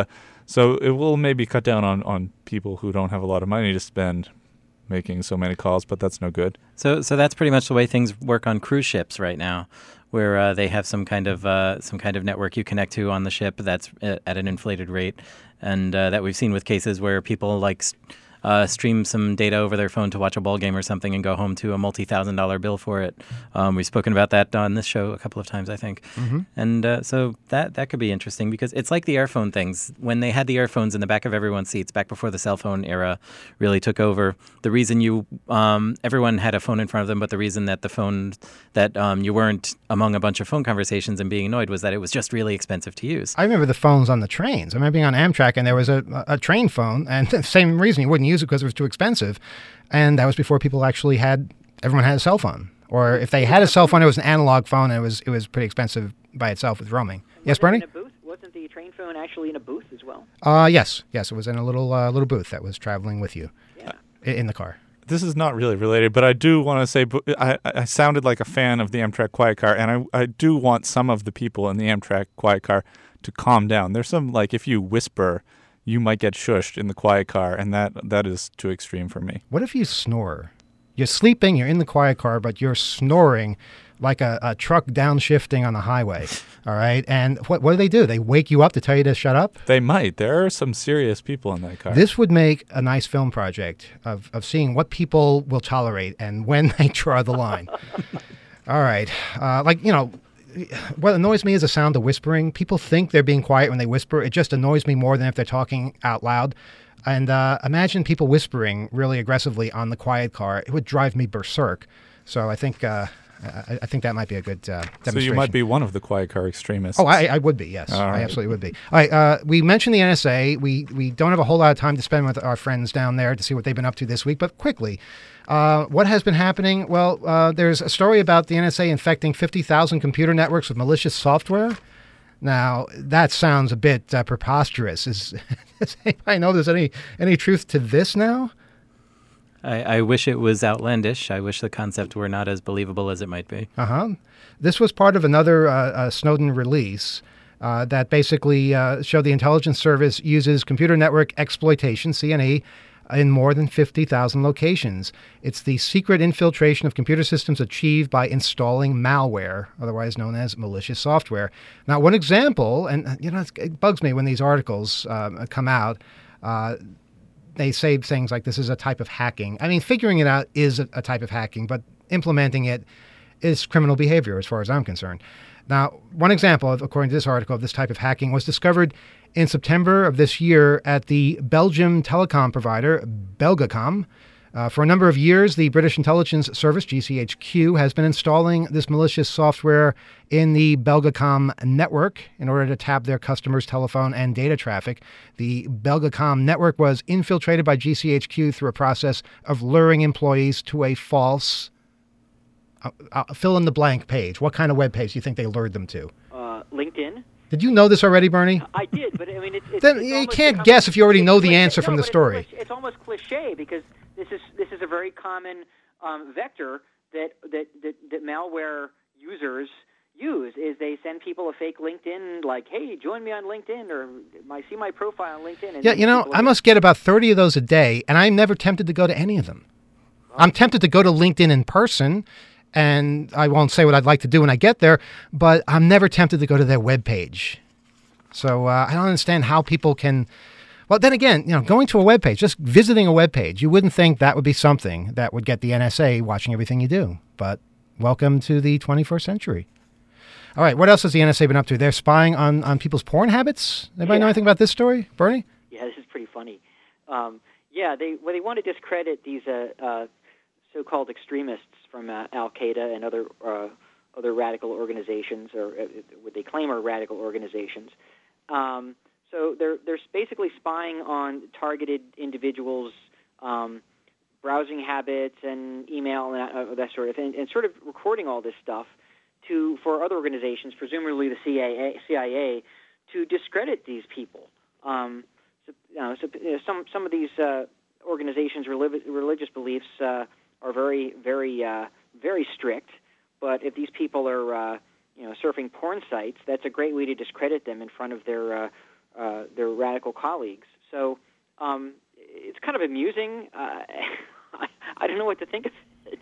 So it will maybe cut down on, on people who don't have a lot of money to spend making so many calls, but that's no good. So, so that's pretty much the way things work on cruise ships right now, where uh, they have some kind of uh, some kind of network you connect to on the ship that's at an inflated rate, and uh, that we've seen with cases where people like uh, stream some data over their phone to watch a ball game or something and go home to a multi-thousand dollar bill for it. Um, we've spoken about that on this show a couple of times, I think. Mm-hmm. And uh, so that that could be interesting because it's like the earphone things. When they had the earphones in the back of everyone's seats back before the cell phone era really took over, the reason you um, everyone had a phone in front of them, but the reason that the phone that um, you weren't among a bunch of phone conversations and being annoyed was that it was just really expensive to use. I remember the phones on the trains. I remember being on Amtrak and there was a, a train phone, and the same reason you wouldn't use it because it was too expensive. And that was before people actually had, everyone had a cell phone. Or if they had a cell phone, it was an analog phone, and it was it was pretty expensive by itself with roaming. Yes, Bernie? In a booth? Wasn't the train phone actually in a booth as well? Uh, yes. Yes, it was in a little uh, little booth that was traveling with you Yeah. i- in the car. This is not really related, but I do want to say b- I, I sounded like a fan of the Amtrak Quiet Car, and I, I do want some of the people in the Amtrak Quiet Car to calm down. There's some, like, if you whisper, you might get shushed in the quiet car, and that that is too extreme for me. What if you snore? You're sleeping, you're in the quiet car, but you're snoring like a, a truck downshifting on the highway, all right? And what what do they do? They wake you up to tell you to shut up? They might. There are some serious people in that car. This would make a nice film project of, of seeing what people will tolerate and when they draw the line. All right. Uh, like, you know, what annoys me is the sound of whispering. People think they're being quiet when they whisper. It just annoys me more than if they're talking out loud. And uh, imagine people whispering really aggressively on the quiet car. It would drive me berserk. So I think uh, I, I think that might be a good uh, demonstration. So you might be one of the quiet car extremists. Oh, I, I would be, yes. All I right. absolutely would be. All right, uh, we mentioned the N S A. We we don't have a whole lot of time to spend with our friends down there to see what they've been up to this week, but quickly, uh, what has been happening? Well, uh, there's a story about the N S A infecting fifty thousand computer networks with malicious software. Now, that sounds a bit uh, preposterous. Is, does anybody know there's any, any truth to this now? I, I wish it was outlandish. I wish the concept were not as believable as it might be. Uh-huh. This was part of another uh, uh, Snowden release uh, that basically uh, showed the intelligence service uses computer network exploitation, C N E, in more than fifty thousand locations. It's the secret infiltration of computer systems achieved by installing malware, otherwise known as malicious software. Now, one example, and you know, it bugs me when these articles um, come out, uh, they say things like this is a type of hacking. I mean, figuring it out is a, a type of hacking, but implementing it is criminal behavior as far as I'm concerned. Now, one example, of, according to this article, of this type of hacking was discovered in September of this year at the Belgium telecom provider, Belgacom. Uh, for a number of years, the British Intelligence Service, G C H Q, has been installing this malicious software in the Belgacom network in order to tap their customers' telephone and data traffic. The Belgacom network was infiltrated by G C H Q through a process of luring employees to a false uh, uh, fill-in-the-blank page. What kind of web page do you think they lured them to? Uh, LinkedIn. Did you know this already, Bernie? I did, but I mean, it's, it's, Then it's you almost can't become- guess if you already it's know the cliche- answer from no, the but story. It's, it's almost cliche because this is this is a very common um, vector that, that that that malware users use. Is they send people a fake LinkedIn, like, "Hey, join me on LinkedIn," or "My see my profile on LinkedIn." And Yeah, then you know, people I are- must get about thirty of those a day, and I'm never tempted to go to any of them. I'm tempted to go to LinkedIn in person, and I won't say what I'd like to do when I get there, but I'm never tempted to go to their webpage. So uh, I don't understand how people can... Well, then again, you know, going to a webpage, just visiting a webpage, you wouldn't think that would be something that would get the N S A watching everything you do. But welcome to the twenty-first century. All right, what else has the N S A been up to? They're spying on, on people's porn habits? Anybody know Yeah. anything about this story? Bernie? Yeah, this is pretty funny. Um, yeah, they well, they want to discredit these uh, uh, so-called extremists from uh, Al Qaeda and other uh, other radical organizations, or uh, what they claim are radical organizations. Um, so they're they're basically spying on targeted individuals' um, browsing habits and email and that, uh, that sort of thing, and sort of recording all this stuff to for other organizations, presumably the C I A, C I A, to discredit these people. Um, so, you know, so, you know, some some of these uh, organizations' relig- religious beliefs uh, are very very uh, very strict, but if these people are uh, you know surfing porn sites, that's a great way to discredit them in front of their uh, uh, their radical colleagues. So um, it's kind of amusing. Uh, I, I don't know what to think of it.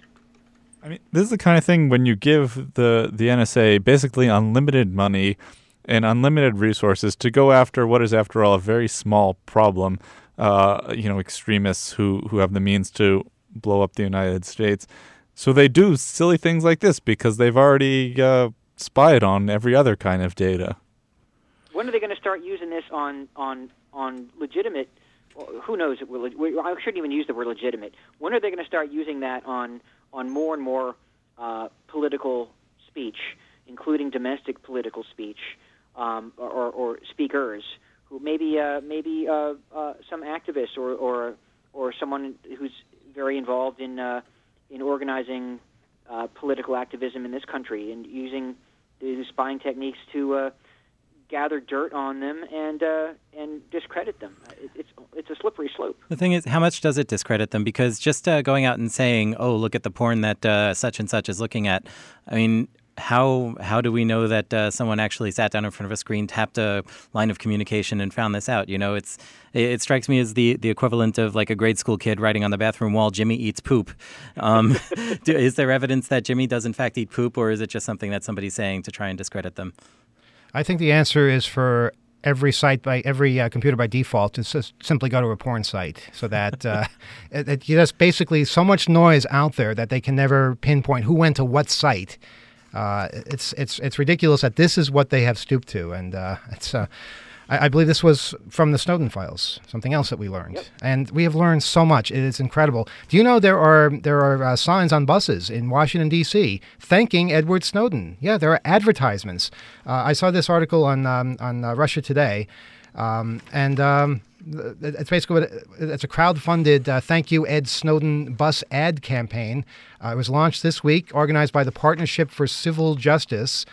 I mean, this is the kind of thing when you give the, the N S A basically unlimited money and unlimited resources to go after what is, after all, a very small problem, uh, you know, extremists who, who have the means to blow up the United States. So they do silly things like this because they've already uh, spied on every other kind of data. When are they going to start using this on on on legitimate? Well, who knows? It will, I shouldn't even use the word legitimate. When are they going to start using that on on more and more uh, political speech, including domestic political speech, um, or, or speakers who maybe uh, maybe uh, uh, some activist or, or or someone who's very involved in uh, in organizing uh, political activism in this country and using the spying techniques to uh, gather dirt on them and uh, and discredit them. It, it's it's a slippery slope. The thing is, how much does it discredit them? Because just uh, going out and saying, "Oh, look at the porn that uh, such and such is looking at," I mean, how how do we know that uh, someone actually sat down in front of a screen, tapped a line of communication, and found this out? You know, it's it, it strikes me as the, the equivalent of like a grade school kid writing on the bathroom wall, "Jimmy eats poop." Um, do, is there evidence that Jimmy does in fact eat poop, or is it just something that somebody's saying to try and discredit them? I think the answer is for every site by every uh, computer by default to s- simply go to a porn site, so that uh, it, it, there's basically so much noise out there that they can never pinpoint who went to what site. Uh, it's it's it's ridiculous that this is what they have stooped to, and uh, it's. Uh, I, I believe this was from the Snowden files, something else that we learned, Yep. and we have learned so much. It is incredible. Do you know there are there are uh, signs on buses in Washington D C thanking Edward Snowden? Yeah, there are advertisements. Uh, I saw this article on um, on uh, Russia Today, um, and. Um, It's basically what it, it's a crowd-funded uh, "Thank You Ed Snowden" bus ad campaign. Uh, it was launched this week, organized by the Partnership for Civil Justice.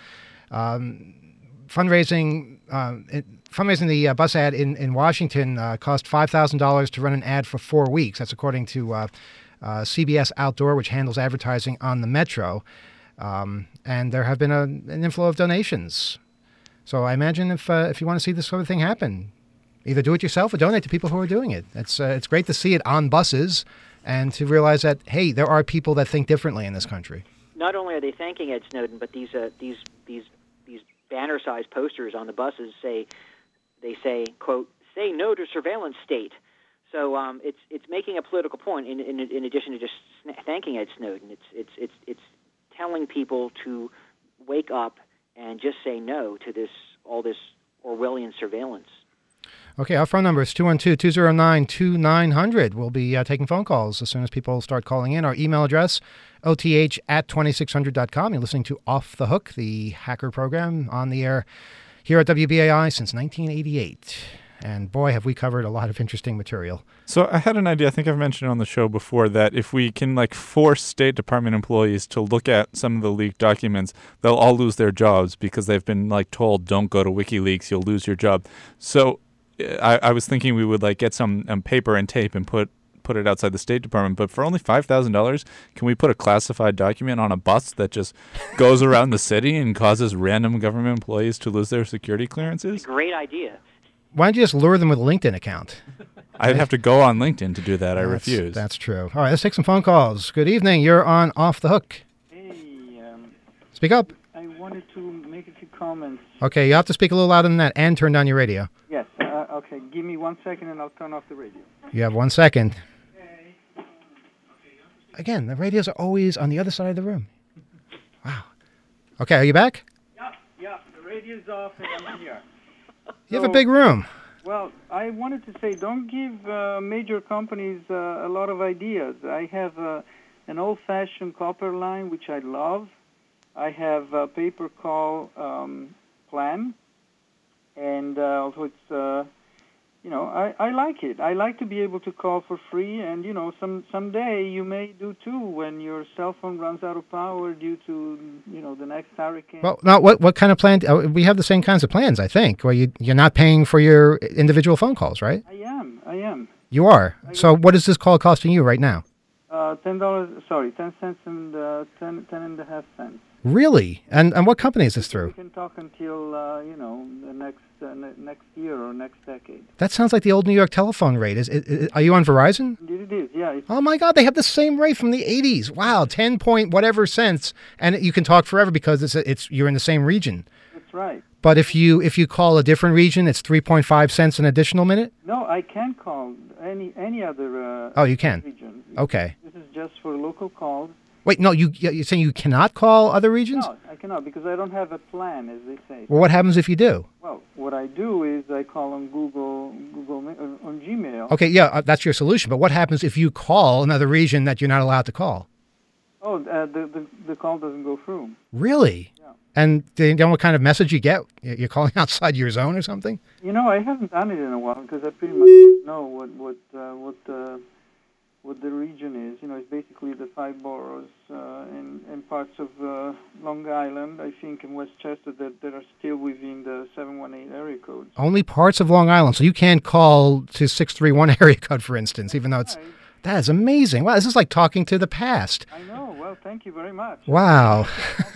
Um, fundraising uh, it, fundraising the uh, bus ad in in Washington uh, cost five thousand dollars to run an ad for four weeks. That's according to uh, uh, C B S Outdoor, which handles advertising on the Metro. Um, and there have been a, an inflow of donations. So I imagine if uh, if you want to see this sort of thing happen, either do it yourself or donate to people who are doing it. It's uh, it's great to see it on buses and to realize that, hey, there are people that think differently in this country. Not only are they thanking Ed Snowden, but these uh, these these these banner-sized posters on the buses say they say, quote, "Say no to surveillance state." So um, it's it's making a political point in, in in addition to just thanking Ed Snowden. It's it's it's it's telling people to wake up and just say no to this all this Orwellian surveillance. Okay, our phone number is two one two, two zero nine, two nine zero zero. We'll be uh, taking phone calls as soon as people start calling in. Our email address, O T H at twenty-six hundred dot com. You're listening to Off the Hook, the hacker program on the air here at W B A I since nineteen eighty-eight. And boy, have we covered a lot of interesting material. So I had an idea, I think I've mentioned on the show before, that if we can like force State Department employees to look at some of the leaked documents, they'll all lose their jobs because they've been like told, don't go to WikiLeaks, you'll lose your job. So I, I was thinking we would like get some um, paper and tape and put put it outside the State Department. But for only five thousand dollars, can we put a classified document on a bus that just goes around the city and causes random government employees to lose their security clearances? Great idea. Why don't you just lure them with a LinkedIn account? I'd have to go on LinkedIn to do that. I That's- refuse. That's true. All right, let's take some phone calls. Good evening. You're on Off the Hook. Hey, um, Speak up. I wanted to make a few comments. Okay, you have to speak a little louder than that and turn down your radio. Yes, uh, okay, give me one second and I'll turn off the radio. You have one second. Again, the radios are always on the other side of the room. Wow. Okay, are you back? Yeah, yeah, the radio's off and I'm here. You have a big room. Well, I wanted to say, don't give uh, major companies uh, a lot of ideas. I have uh, an old-fashioned copper line, which I love. I have a pay-per-call um, plan, and uh, also it's, uh, you know, I, I like it. I like to be able to call for free, and, you know, some someday you may do too when your cell phone runs out of power due to, you know, the next hurricane. Well, now, what what kind of plan? Uh, we have the same kinds of plans, I think, where you, you're not paying for your individual phone calls, right? I am, I am. You are. So what is this call costing you right now? Uh, ten dollars, sorry, ten cents and uh, ten, ten and a half cents. Really? And and what company is this We through? can talk until uh, you know the next uh, ne- next year or next decade. That sounds like the old New York telephone rate. Is, is, is are you on Verizon? Indeed it is, yeah. It's, Oh my God, they have the same rate from the eighties. Wow, ten point whatever cents, and you can talk forever because it's it's you're in the same region. that's right. But if you if you call a different region, it's three point five cents an additional minute. No, I can call any any other uh, Oh, you can. region. Okay. This is just for local calls. Wait, no, you you're saying you cannot call other regions? No, I cannot because I don't have a plan, as they say. Well, what happens if you do? Well, what I do is I call on Google, Google Ma- uh, on Gmail. Okay, yeah, uh, that's your solution. But what happens if you call another region that you're not allowed to call? Oh, uh, the, the the call doesn't go through. Really? Yeah. And do you know what kind of message you get? You're calling outside your zone or something? You know, I haven't done it in a while because I pretty much know what what uh, what uh, what the region is. You know, it's basically the five boroughs uh, and and parts of uh, Long Island, I think, in Westchester that, that are still within the seven one eight area code. Only parts of Long Island. So you can't call to six three one area code, for instance, even though it's... Right. That is amazing. Wow, this is like talking to the past. I know. Well, thank you very much. Wow.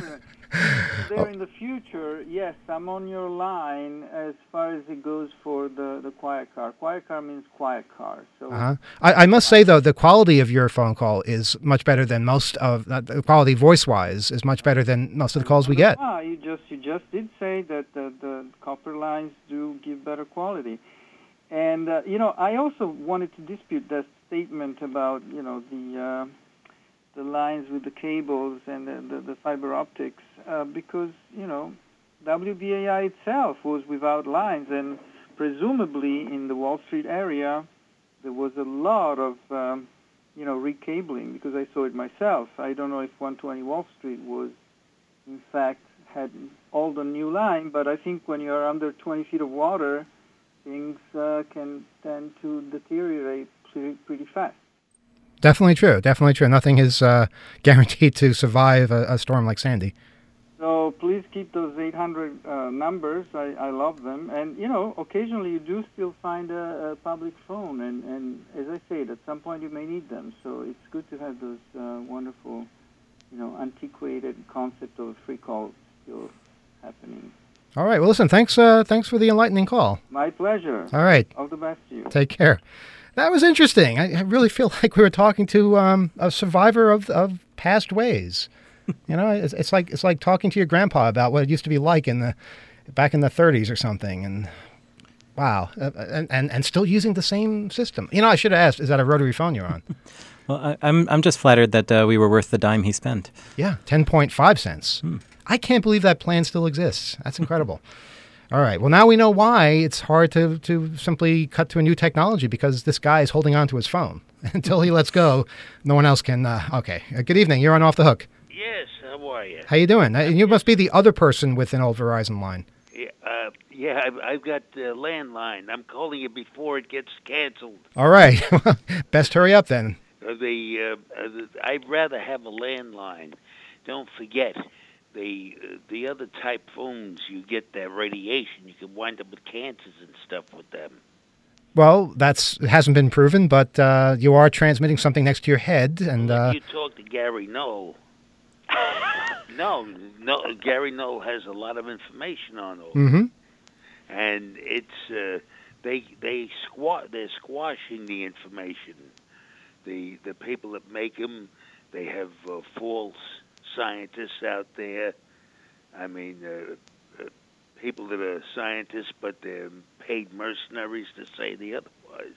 There in the future, yes, I'm on your line as far as it goes for the, the quiet car. Quiet car means quiet car. So Uh-huh. I, I must say, though, the quality of your phone call is much better than most of... Uh, the quality voice-wise is much better than most of the calls we get. Ah, you just you just did say that the, the copper lines do give better quality. And, uh, you know, I also wanted to dispute that statement about, you know, the uh, the lines with the cables and the, the, the fiber optics uh, because, you know, W B A I itself was without lines, and presumably in the Wall Street area there was a lot of, um, you know, recabling because I saw it myself. I don't know if one twenty Wall Street was, in fact, had all the new line, but I think when you're under twenty feet of water, things uh, can tend to deteriorate pretty, pretty fast. Definitely true. Definitely true. Nothing is uh, guaranteed to survive a, a storm like Sandy. So please keep those eight hundred uh, numbers. I, I love them. And, you know, occasionally you do still find a, a public phone. And, and as I said, at some point you may need them. So it's good to have those uh, wonderful, you know, antiquated concept of free calls still happening. All right. Well, listen, thanks uh, thanks for the enlightening call. My pleasure. All right. All the best to you. Take care. That was interesting. I, I really feel like we were talking to um, a survivor of, of past ways. You know, it's, it's like it's like talking to your grandpa about what it used to be like in the back in the thirties or something. And wow, uh, and, and and still using the same system. You know, I should have asked, is that a rotary phone you're on? Well, I, I'm I'm just flattered that uh, we were worth the dime he spent. Yeah, ten point five cents. Hmm. I can't believe that plan still exists. That's incredible. All right. Well, now we know why it's hard to, to simply cut to a new technology, because this guy is holding on to his phone. Until he lets go, no one else can. Uh, okay. Uh, good evening. You're on Off the Hook. Yes, how are you? How you doing? Uh, you must be the other person with an old Verizon line. Yeah, uh, yeah I've, I've got uh, landline. I'm calling you before it gets canceled. All right. Best hurry up then. Uh, the, uh, uh, the, I'd rather have a landline. Don't forget, the uh, the other type phones, you get that radiation. You can wind up with cancers and stuff with them. Well, that's it hasn't been proven, but uh, you are transmitting something next to your head, and Well, uh, if you talk to Gary Knoll, no, no, Gary Knoll has a lot of information on those, mm-hmm. and it's uh, they they squat they're squashing the information. The the people that make them, they have uh, false scientists out there. I mean, uh, uh, people that are scientists, but they're paid mercenaries to say the otherwise,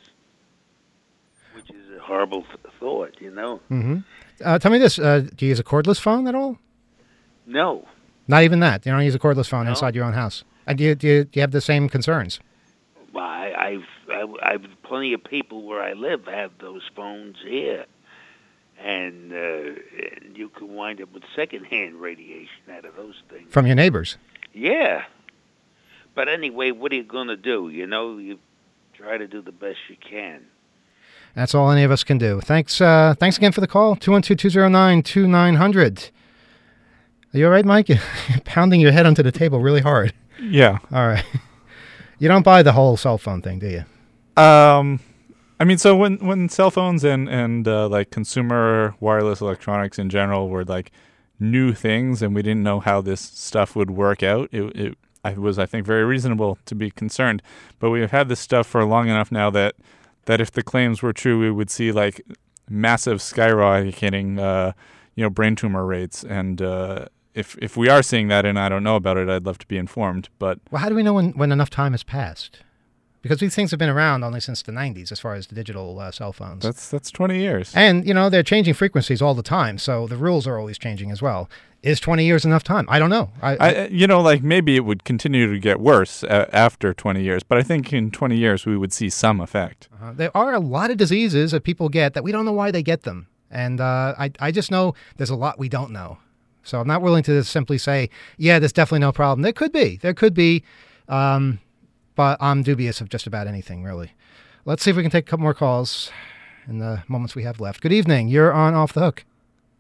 which is a horrible th- thought, you know? Mm-hmm. Uh, tell me this: uh, do you use a cordless phone at all? No. Not even that. You don't use a cordless phone No. inside your own house. And do you, do you, do you have the same concerns? Well, I, I've, I, I've plenty of people where I live have those phones here. And, uh, and you can wind up with secondhand radiation out of those things. From your neighbors? Yeah. But anyway, what are you going to do? You know, you try to do the best you can. That's all any of us can do. Thanks uh, thanks again for the call. two one two, two zero nine, two nine zero zero. Are you all right, Mike? You're pounding your head onto the table really hard. Yeah. All right. You don't buy the whole cell phone thing, do you? Um... I mean, so when, when cell phones and, and uh, like consumer wireless electronics in general were like new things and we didn't know how this stuff would work out, it it, I was, I think, very reasonable to be concerned. But we have had this stuff for long enough now that that if the claims were true, we would see like massive skyrocketing, uh, you know, brain tumor rates. And uh, if if we are seeing that, and I don't know about it, I'd love to be informed. But well, how do we know when, when enough time has passed? Because these things have been around only since the nineties, as far as the digital uh, cell phones. That's that's twenty years. And, you know, they're changing frequencies all the time, so the rules are always changing as well. Is twenty years enough time? I don't know. I, I, you know, like maybe it would continue to get worse a- after twenty years, but I think in twenty years we would see some effect. Uh, there are a lot of diseases that people get that we don't know why they get them. And uh, I, I just know there's a lot we don't know. So I'm not willing to simply say, yeah, there's definitely no problem. There could be. There could be. Um, But I'm dubious of just about anything, really. Let's see if we can take a couple more calls in the moments we have left. Good evening. You're on Off the Hook.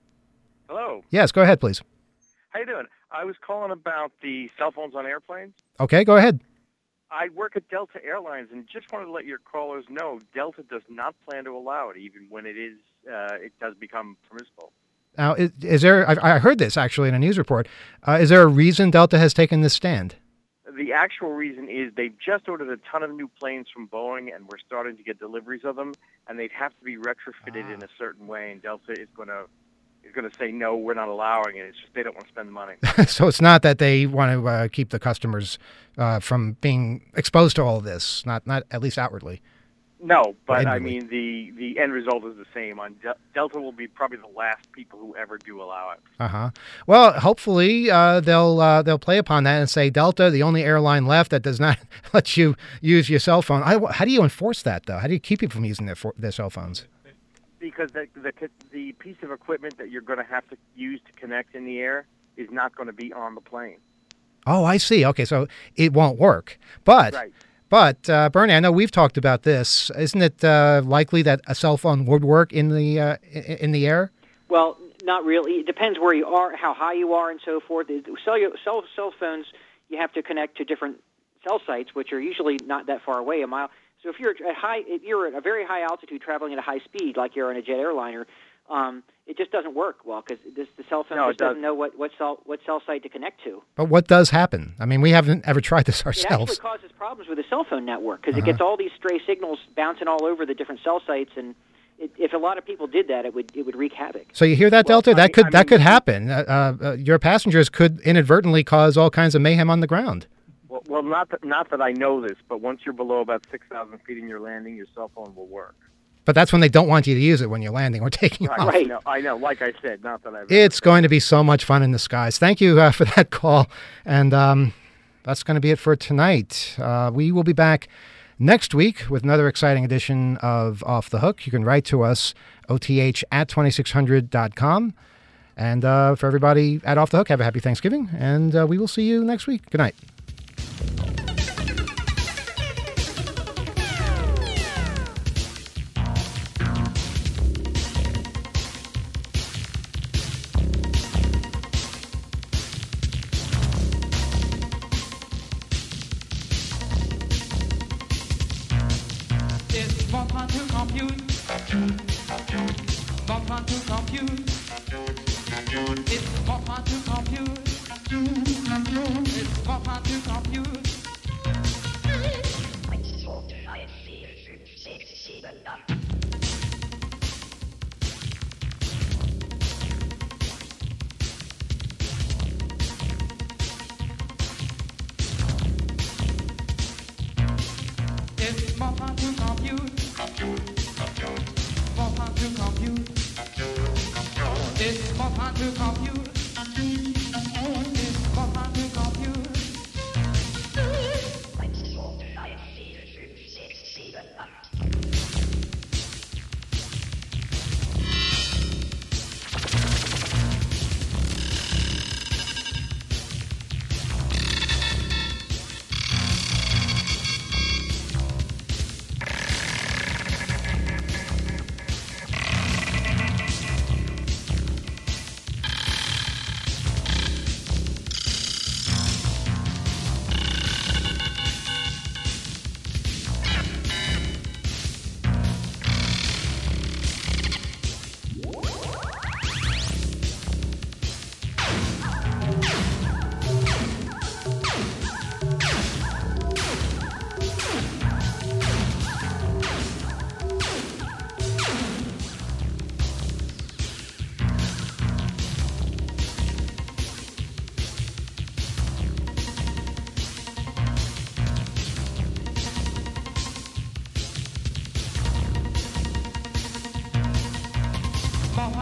Hello. Yes, go ahead, please. How you doing? I was calling about the cell phones on airplanes. Okay, go ahead. I work at Delta Airlines, and just wanted to let your callers know Delta does not plan to allow it, even when it is uh, it does become permissible. Now, is, is there? I, I heard this actually in a news report. Uh, is there a reason Delta has taken this stand? The actual reason is they've just ordered a ton of new planes from Boeing, and we're starting to get deliveries of them, and they'd have to be retrofitted ah. in a certain way, and Delta is going to is going to say, no, we're not allowing it. It's just they don't want to spend the money. So it's not that they want to uh, keep the customers uh, from being exposed to all of this, not not at least outwardly. No, but I mean, the, the end result is the same. On De- Delta will be probably the last people who ever do allow it. Uh-huh. Well, hopefully uh, they'll uh, they'll play upon that and say, Delta, the only airline left that does not let you use your cell phone. I, how do you enforce that, though? How do you keep people from using their, for, their cell phones? Because the, the the piece of equipment that you're going to have to use to connect in the air is not going to be on the plane. Oh, I see. Okay, so it won't work. But... Right. But, uh, Bernie, I know we've talked about this. Isn't it uh, likely that a cell phone would work in the uh, in the air? Well, not really. It depends where you are, how high you are, and so forth. Cell, cell, cell phones, you have to connect to different cell sites, which are usually not that far away, a mile. So if you're at high, if you're at a very high altitude traveling at a high speed, like you're on a jet airliner, um, it just doesn't work well because the cell phone no, just doesn't know what, what cell what cell site to connect to. But what does happen? I mean, we haven't ever tried this ourselves. It actually causes problems with the cell phone network because uh-huh. it gets all these stray signals bouncing all over the different cell sites, and it, if a lot of people did that, it would it would wreak havoc. So you hear that, well, Delta? I that mean, could I that mean, could happen. Uh, uh, your passengers could inadvertently cause all kinds of mayhem on the ground. Well, well not that, not that I know this, but once you're below about six thousand feet in your landing, your cell phone will work. But that's when they don't want you to use it, when you're landing or taking right, off. Right. I know, I know. Like I said, not that I've... It's going to be so much fun in the skies. Thank you uh, for that call. And um, that's going to be it for tonight. Uh, we will be back next week with another exciting edition of Off the Hook. You can write to us, O T H at twenty-six hundred dot com. And uh, for everybody at Off the Hook, have a happy Thanksgiving. And uh, we will see you next week. Good night. It's more fun to compute. More fun to compute. It's more fun to compute. It's more fun to compute. It's more fun to compute. More fun to compute. It's more fun to compute. It's more fun to compute.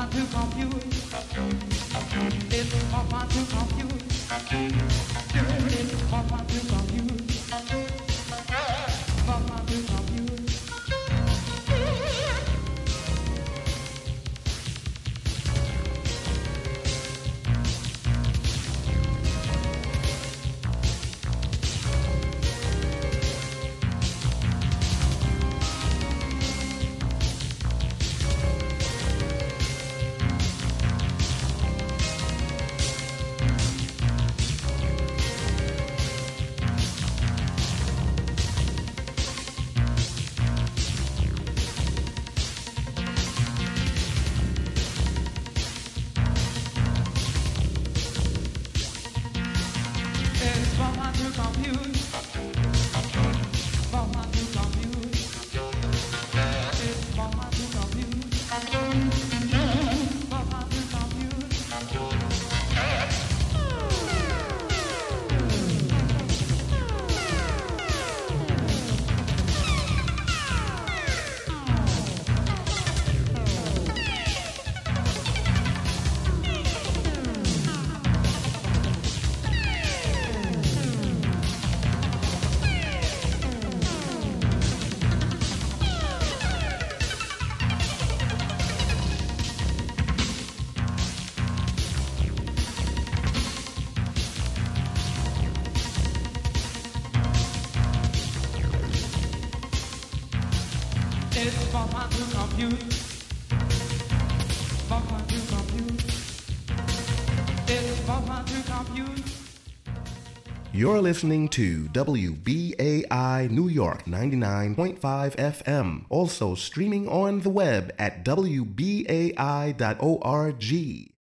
fun to compute. It's more fun to compute. It's more fun to compute. More fun to compute. It's more fun to compute. More fun to compute. It's more fun to compute. You're listening to W B A I New York ninety-nine point five F M, also streaming on the web at W B A I dot org.